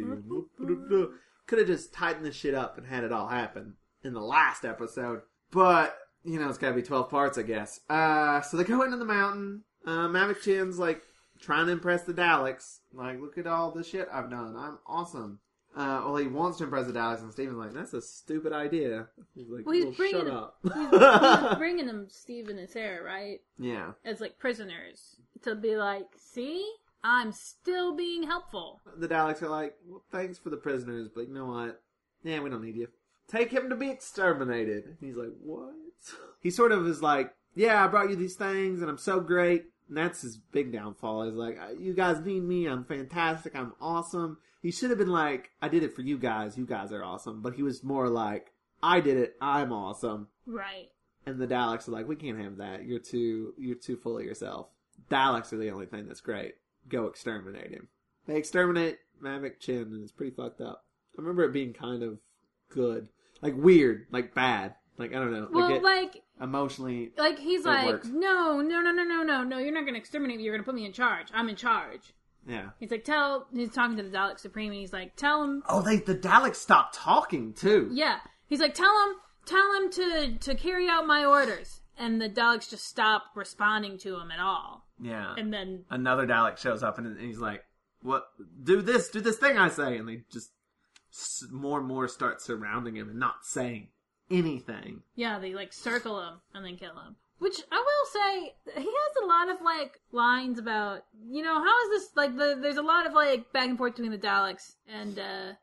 Could have just tightened this shit up and had it all happen in the last episode. But, you know, it's gotta be 12 parts, I guess. So they go into the mountain. Mavic Chin's, like, trying to impress the Daleks. Like, look at all the shit I've done. I'm awesome. Well, he wants to impress the Daleks, and Steven's like, that's a stupid idea. He's like, Well, he's well, bringing shut him- up. He's bringing them Steven and Sarah, right? Yeah. As like prisoners to be like, see, I'm still being helpful. The Daleks are like, well, thanks for the prisoners, but you know what? Yeah, we don't need you. Take him to be exterminated. And he's like, what? He sort of is like, yeah, I brought you these things, and I'm so great. And that's his big downfall. He's like, you guys need me. I'm fantastic. I'm awesome. He should have been like, I did it for you guys. You guys are awesome. But he was more like, I did it. I'm awesome. Right. And the Daleks are like, we can't have that. You're too full of yourself. Daleks are the only thing that's great. Go exterminate him. They exterminate Mavic Chin, and it's pretty fucked up. I remember it being kind of good. Like, weird. Like, bad. Like, I don't know. Well, like emotionally... he's it like, works. no, you're not going to exterminate me. You're going to put me in charge. I'm in charge. Yeah. He's like, he's talking to the Dalek Supreme, and he's like, tell him. Oh, the Daleks stopped talking, too. Yeah. He's like, tell him to carry out my orders. And the Daleks just stop responding to him at all. Yeah. And then another Dalek shows up, and he's like, what? Do this thing I say. And they just more and more start surrounding him and not saying anything. yeah, they like circle him and then kill him. Which I will say, he has a lot of like lines about, how is this like there's a lot of like back and forth between the Daleks and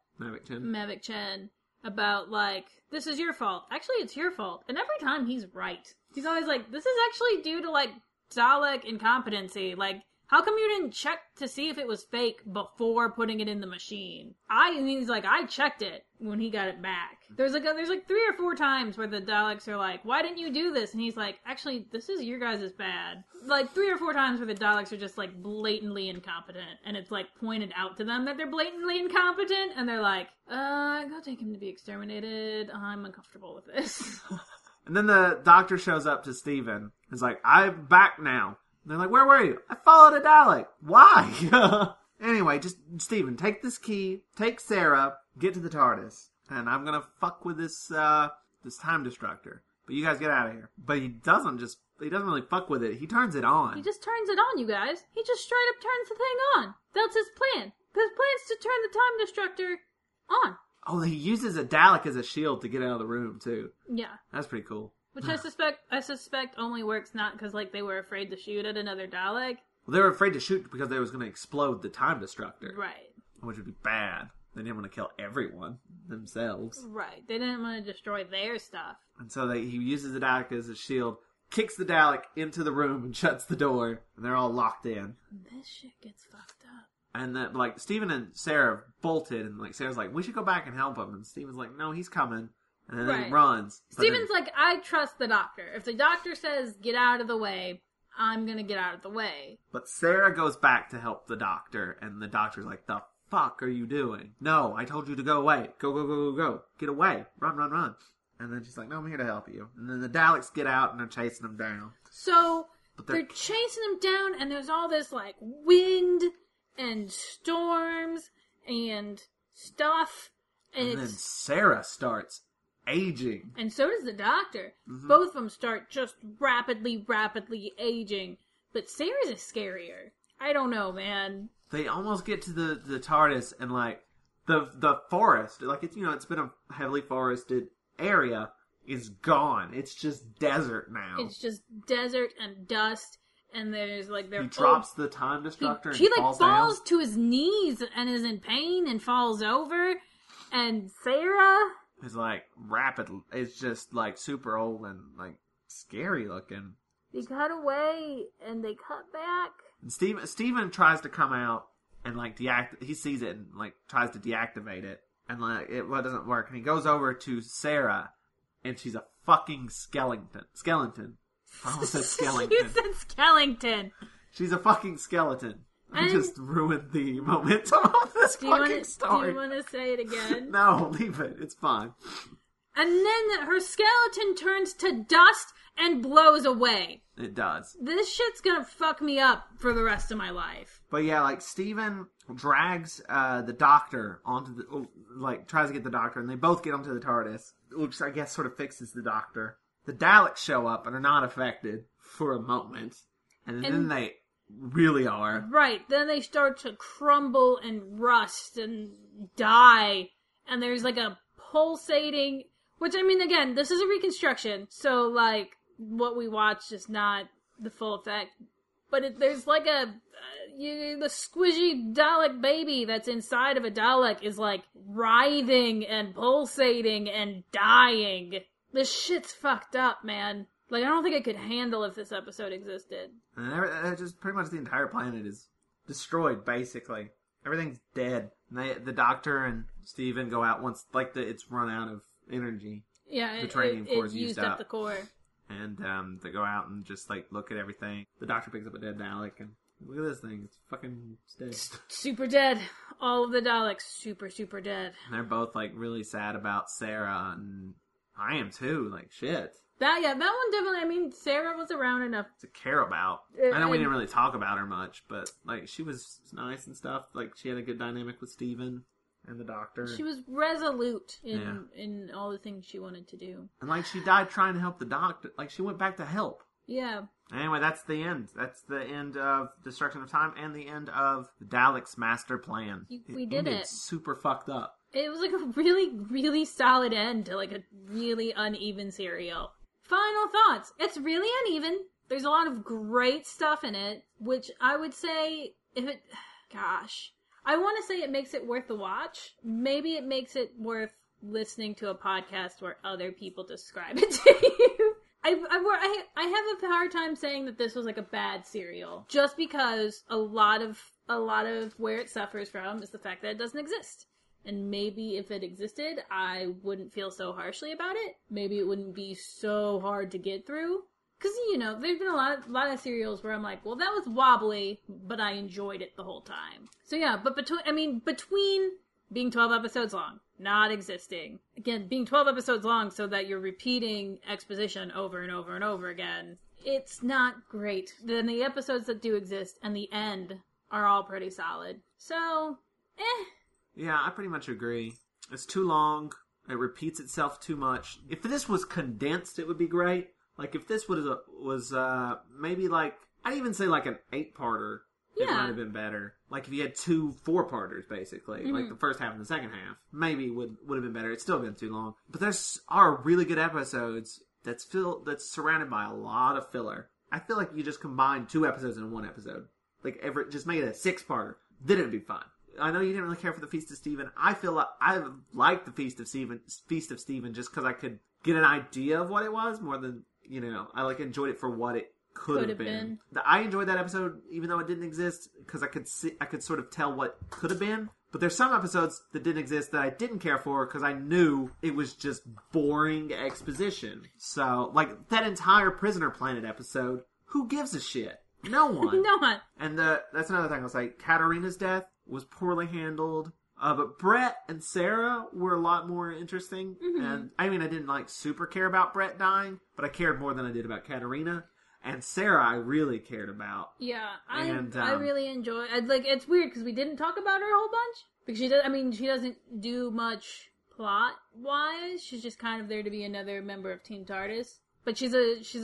Mavic Chen about like, this is your fault. Actually, it's your fault. And every time he's right. He's always like, this is actually due to like Dalek incompetency. Like, how come you didn't check to see if it was fake before putting it in the machine? He's like, I checked it when he got it back. There's like 3 or 4 times where the Daleks are like, why didn't you do this? And he's like, actually, this is your guys' bad. Like 3 or 4 times where the Daleks are just like blatantly incompetent, and it's like pointed out to them that they're blatantly incompetent, and they're like, go take him to be exterminated. I'm uncomfortable with this. And then the Doctor shows up to Steven. He's like, I'm back now. And they're like, where were you? I followed a Dalek. Why? Anyway, just, Steven, take this key, take Sarah, get to the TARDIS, and I'm gonna fuck with this time destructor. But you guys get out of here. But he doesn't really fuck with it. He turns it on. He just turns it on, you guys. He just straight up turns the thing on. That's his plan. His plan's to turn the time destructor on. Oh, he uses a Dalek as a shield to get out of the room, too. Yeah. That's pretty cool. Which I suspect only works not because, like, they were afraid to shoot at another Dalek. Well, they were afraid to shoot because they was going to explode the time destructor. Right. Which would be bad. They didn't want to kill everyone themselves. Right. They didn't want to destroy their stuff. And so he uses the Dalek as a shield, kicks the Dalek into the room and shuts the door, and they're all locked in. This shit gets fucked up. And then, like, Steven and Sarah bolted, and, like, Sarah's like, we should go back and help him. And Steven's like, no, he's coming. And then Right. he runs. Steven's like, I trust the Doctor. If the Doctor says, get out of the way, I'm gonna get out of the way. But Sarah goes back to help the Doctor, and the Doctor's like, the fuck are you doing? No, I told you to go away. Go, go, go, go, go. Get away. Run, run, run. And then she's like, no, I'm here to help you. And then the Daleks get out, and they're chasing him down. So, But they're chasing him down, and there's all this, like, wind and storms and stuff. And then Sarah starts aging. And so does the Doctor. Mm-hmm. Both of them start just rapidly aging. But Sarah's is scarier. I don't know, man. They almost get to the TARDIS, and, like, the forest, like, it's, it's been a heavily forested area, is gone. It's just desert now. It's just desert and dust, and there's, like, He drops the time destructor He and like, falls down. to his knees and is in pain and falls over. And Sarah... It's like it's just like super old and like scary looking. They cut away and they cut back. And Steven tries to come out and like he sees it and like tries to deactivate it, and like it doesn't work, and he goes over to Sarah and she's a fucking skeleton. I almost said skeleton. You said skeleton. She's a fucking skeleton. I And- just ruined the momentum of this fucking story. Do you want to say it again? No, leave it. It's fine. And then her skeleton turns to dust and blows away. It does. This shit's gonna fuck me up for the rest of my life. But yeah, like, Steven drags the Doctor onto tries to get the Doctor, and they both get onto the TARDIS, which I guess sort of fixes the Doctor. The Daleks show up and are not affected for a moment, and then they really are. Right, then they start to crumble and rust and die, and there's like a pulsating, which, I mean, again, this is a reconstruction, so, like, what we watched is not the full effect, but there's like the squishy Dalek baby that's inside of a Dalek is, like, writhing and pulsating and dying. This shit's fucked up, man. Like, I don't think I could handle if this episode existed. And just pretty much the entire planet is destroyed, basically. Everything's dead. And the Doctor and Steven go out once, like, it's run out of energy. Yeah, the training core is used up the core. And they go out and just, like, look at everything. The Doctor picks up a dead Dalek and look at this thing. It's fucking dead. Super dead. All of the Daleks super, super dead. And they're both, like, really sad about Sarah, and I am too. Like, shit. That one definitely, I mean, Sarah was around enough to care about. I know we didn't really talk about her much, but, like, she was nice and stuff. Like, she had a good dynamic with Steven and the Doctor. She was resolute in all the things she wanted to do. And, like, she died trying to help the Doctor. Like, she went back to help. Yeah. Anyway, that's the end. That's the end of Destruction of Time and the end of the Daleks' master plan. We did it. Super fucked up. It was, like, a really, really solid end to, like, a really uneven serial. Final thoughts. It's really uneven. There's a lot of great stuff in it, which I would say, I want to say it makes it worth the watch. Maybe it makes it worth listening to a podcast where other people describe it to you. I have a hard time saying that this was like a bad serial, just because a lot of where it suffers from is the fact that it doesn't exist. And maybe if it existed, I wouldn't feel so harshly about it. Maybe it wouldn't be so hard to get through. Because, you know, there's been a lot of serials where I'm like, well, that was wobbly, but I enjoyed it the whole time. So yeah, but between being 12 episodes long, not existing, again, being 12 episodes long so that you're repeating exposition over and over and over again, it's not great. Then the episodes that do exist and the end are all pretty solid. So, Yeah, I pretty much agree. It's too long. It repeats itself too much. If this was condensed, it would be great. Like, if this was maybe like, I'd even say like an 8-parter, it might have been better. Like, if you had 2 4-parters, basically. Like, the first half and the second half. Maybe would have been better. It's still been too long. But there are really good episodes that's surrounded by a lot of filler. I feel like you just combine 2 episodes in one episode. Like, just make it a 6-parter. Then it'd be fine. I know you didn't really care for the Feast of Stephen. I feel like I liked the Feast of Stephen just because I could get an idea of what it was more than, you know, I like enjoyed it for what it could have been. I enjoyed that episode even though it didn't exist because I could sort of tell what could have been. But there's some episodes that didn't exist that I didn't care for because I knew it was just boring exposition. So, like, that entire Prisoner Planet episode, who gives a shit? No one. No one. And that's another thing I'll say. Katarina's death was poorly handled. But Brett and Sarah were a lot more interesting. Mm-hmm. And I mean, I didn't like super care about Brett dying, but I cared more than I did about Katarina. And Sarah, I really cared about. Yeah, I really enjoy. Like, it's weird because we didn't talk about her a whole bunch because she doesn't do much plot wise. She's just kind of there to be another member of Team TARDIS. But she's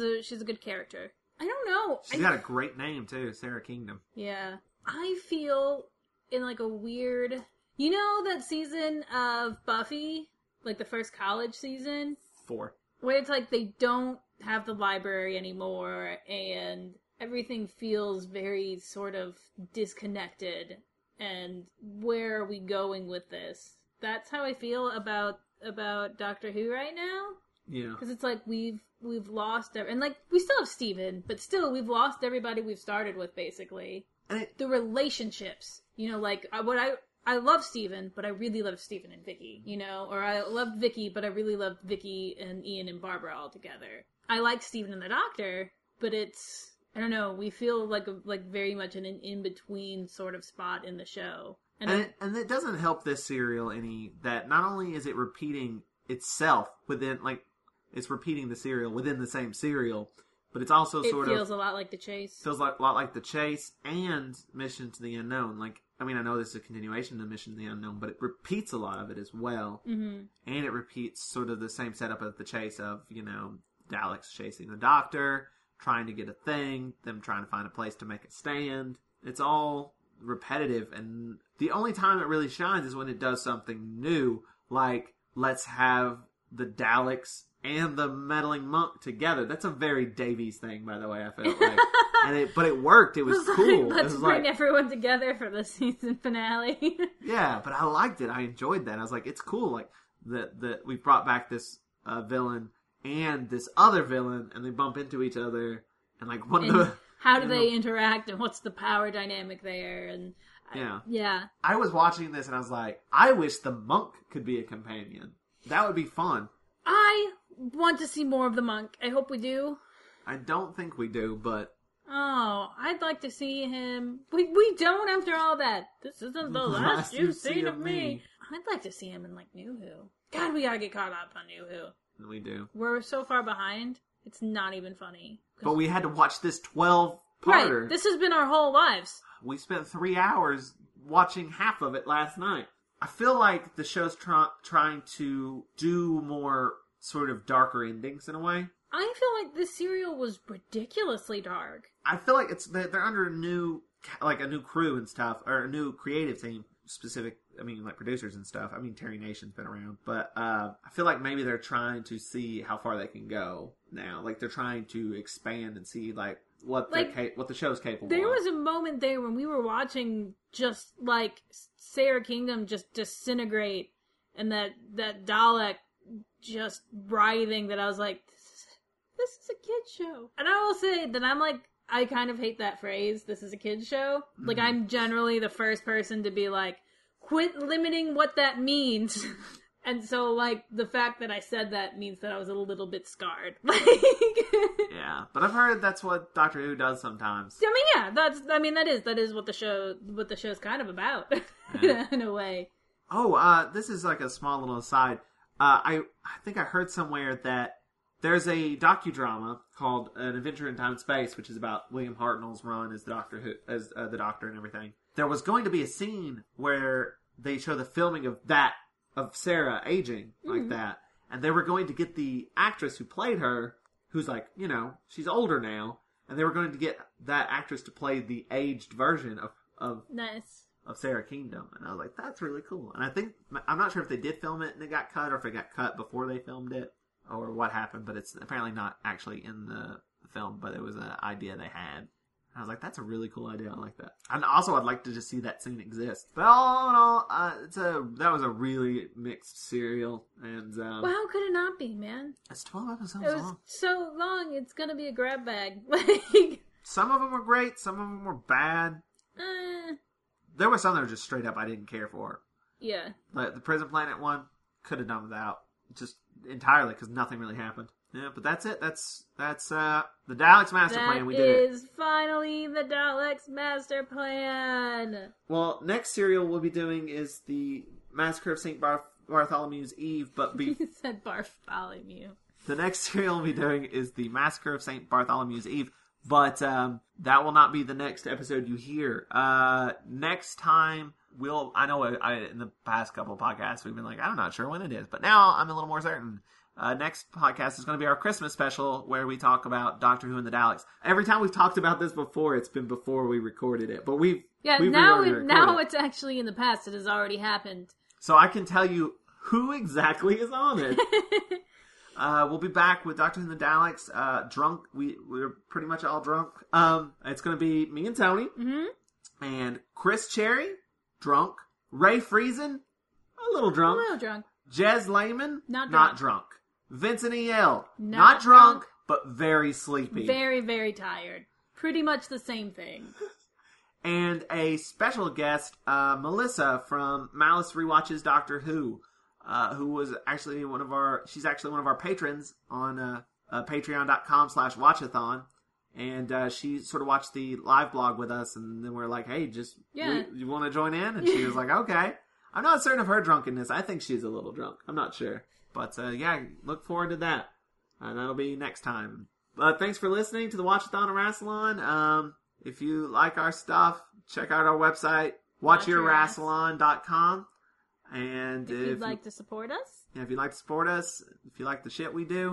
a good character. I don't know. She's got a great name too, Sarah Kingdom. Yeah, I feel in like a weird. You know that season of Buffy, like the first college season? 4. Where it's like they don't have the library anymore and everything feels very sort of disconnected. And where are we going with this? That's how I feel about Doctor Who right now. Yeah. Because it's like we've lost... And like, we still have Steven, but still we've lost everybody we've started with, basically. The relationships. You know, like, I love Steven, but I really love Steven and Vicky, you know? Or I loved Vicky, but I really loved Vicky and Ian and Barbara all together. I like Steven and the Doctor, but it's... I don't know, we feel like very much in an in-between sort of spot in the show. And it doesn't help this serial any... That not only is it repeating itself within, like... It's repeating the serial within the same serial, but it's also it feels a lot like The Chase. Feels a lot like The Chase and Mission to the Unknown. Like, I mean, I know this is a continuation of Mission to the Unknown, but it repeats a lot of it as well. Mm-hmm. And it repeats sort of the same setup of The Chase of, you know, Daleks chasing the Doctor, trying to get a thing, them trying to find a place to make a stand. It's all repetitive, and the only time it really shines is when it does something new, like let's have the Daleks and the meddling monk together. That's a very Davies thing, by the way, I felt like. But it worked. It was cool. Let's bring everyone together for the season finale. Yeah, but I liked it. I enjoyed that. I was like, it's cool. Like that we brought back this villain and this other villain, and they bump into each other, and like one of the. How do they interact, and what's the power dynamic there? And yeah. I was watching this, and I was like, I wish the monk could be a companion. That would be fun. I want to see more of the monk. I hope we do. I don't think we do, but... Oh, I'd like to see him. We don't after all that. This isn't the last you've seen of me. I'd like to see him in, like, New Who. God, we gotta get caught up on New Who. We do. We're so far behind, it's not even funny. But we had to watch this 12-parter. Right, this has been our whole lives. We spent 3 hours watching half of it last night. I feel like the show's trying to do more sort of darker endings in a way. I feel like this serial was ridiculously dark. I feel like they're under a new crew and stuff, or a new creative team, like producers and stuff. I mean, Terry Nation's been around, but I feel like maybe they're trying to see how far they can go now. Like they're trying to expand and see like what the show's capable. There of. was a moment there when we were watching just like Sarah Kingdom just disintegrate, and that Dalek just writhing. That I was like, this is a kid's show. And I will say that I kind of hate that phrase, this is a kid's show. Mm-hmm. Like, I'm generally the first person to be like, quit limiting what that means. And so, like, the fact that I said that means that I was a little bit scarred. Yeah, but I've heard that's what Doctor Who does sometimes. I mean, yeah, that is what the show's kind of about, yeah. in a way. Oh, this is like a small little aside. I think I heard somewhere that there's a docudrama called An Adventure in Time and Space, which is about William Hartnell's run as the Doctor and everything. There was going to be a scene where they show the filming of Sarah aging like that, and they were going to get the actress who played her, who's like, she's older now, and they were going to get that actress to play the aged version of nice. Of Sarah Kingdom, and I was like, that's really cool. And I'm not sure if they did film it and it got cut, or if it got cut before they filmed it, or what happened, but it's apparently not actually in the film, but it was an idea they had. And I was like, that's a really cool idea. I like that. And also, I'd like to just see that scene exist. But all in all, that was a really mixed serial. And well, how could it not be, man? It's 12 episodes long. It was long. So long, it's gonna be a grab bag. Some of them were great, some of them were bad. There were some that were just straight up I didn't care for. Yeah. Like the Prison Planet one, could have done without. Just entirely, because nothing really happened. Yeah, but that's it. That's the Daleks master plan. We did it. That is finally the Daleks master plan. Well, next serial we'll be doing is the Massacre of St. Bartholomew's Eve, but You said Bartholomew. The next serial we'll be doing is the Massacre of St. Bartholomew's Eve, but that will not be the next episode you hear. Next time, I know in the past couple of podcasts we've been like, I'm not sure when it is, but now I'm a little more certain. Next podcast is going to be our Christmas special, where we talk about Doctor Who and the Daleks. Every time we've talked about this before, it's been before we recorded it, but now it's actually in the past. It has already happened. So I can tell you who exactly is on it. We'll be back with Doctor Who and the Daleks. Drunk. We're pretty much all drunk. It's going to be me and Tony. Mm-hmm. And Chris Cherry, drunk. Ray Friesen, a little drunk. Jez Lehman, not drunk. Vincent E.L., not drunk, but very sleepy. Very, very tired. Pretty much the same thing. And a special guest, Melissa from Malice Rewatches Doctor Who, who was actually she's actually one of our patrons on patreon.com/watchathon. And she sort of watched the live blog with us, and then we're like, hey, you want to join in? And she was like, okay. I'm not certain of her drunkenness. I think she's a little drunk. I'm not sure. But yeah, look forward to that. And that'll be next time. But thanks for listening to the Watchathon and Rassilon. If you like our stuff, check out our website, watchyourrassilon.com. And if you'd like to support us. Yeah, if you'd like to support us, if you like the shit we do,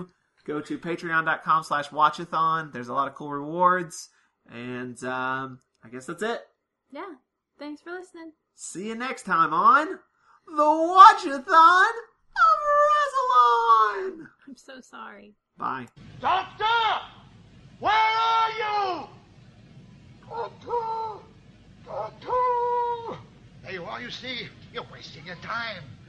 Go to patreon.com/watchathon. There's a lot of cool rewards. And I guess that's it. Yeah. Thanks for listening. See you next time on the Watchathon of Rassilon. I'm so sorry. Bye. Doctor! Where are you? Doctor! Doctor! There you are, you see. You're wasting your time.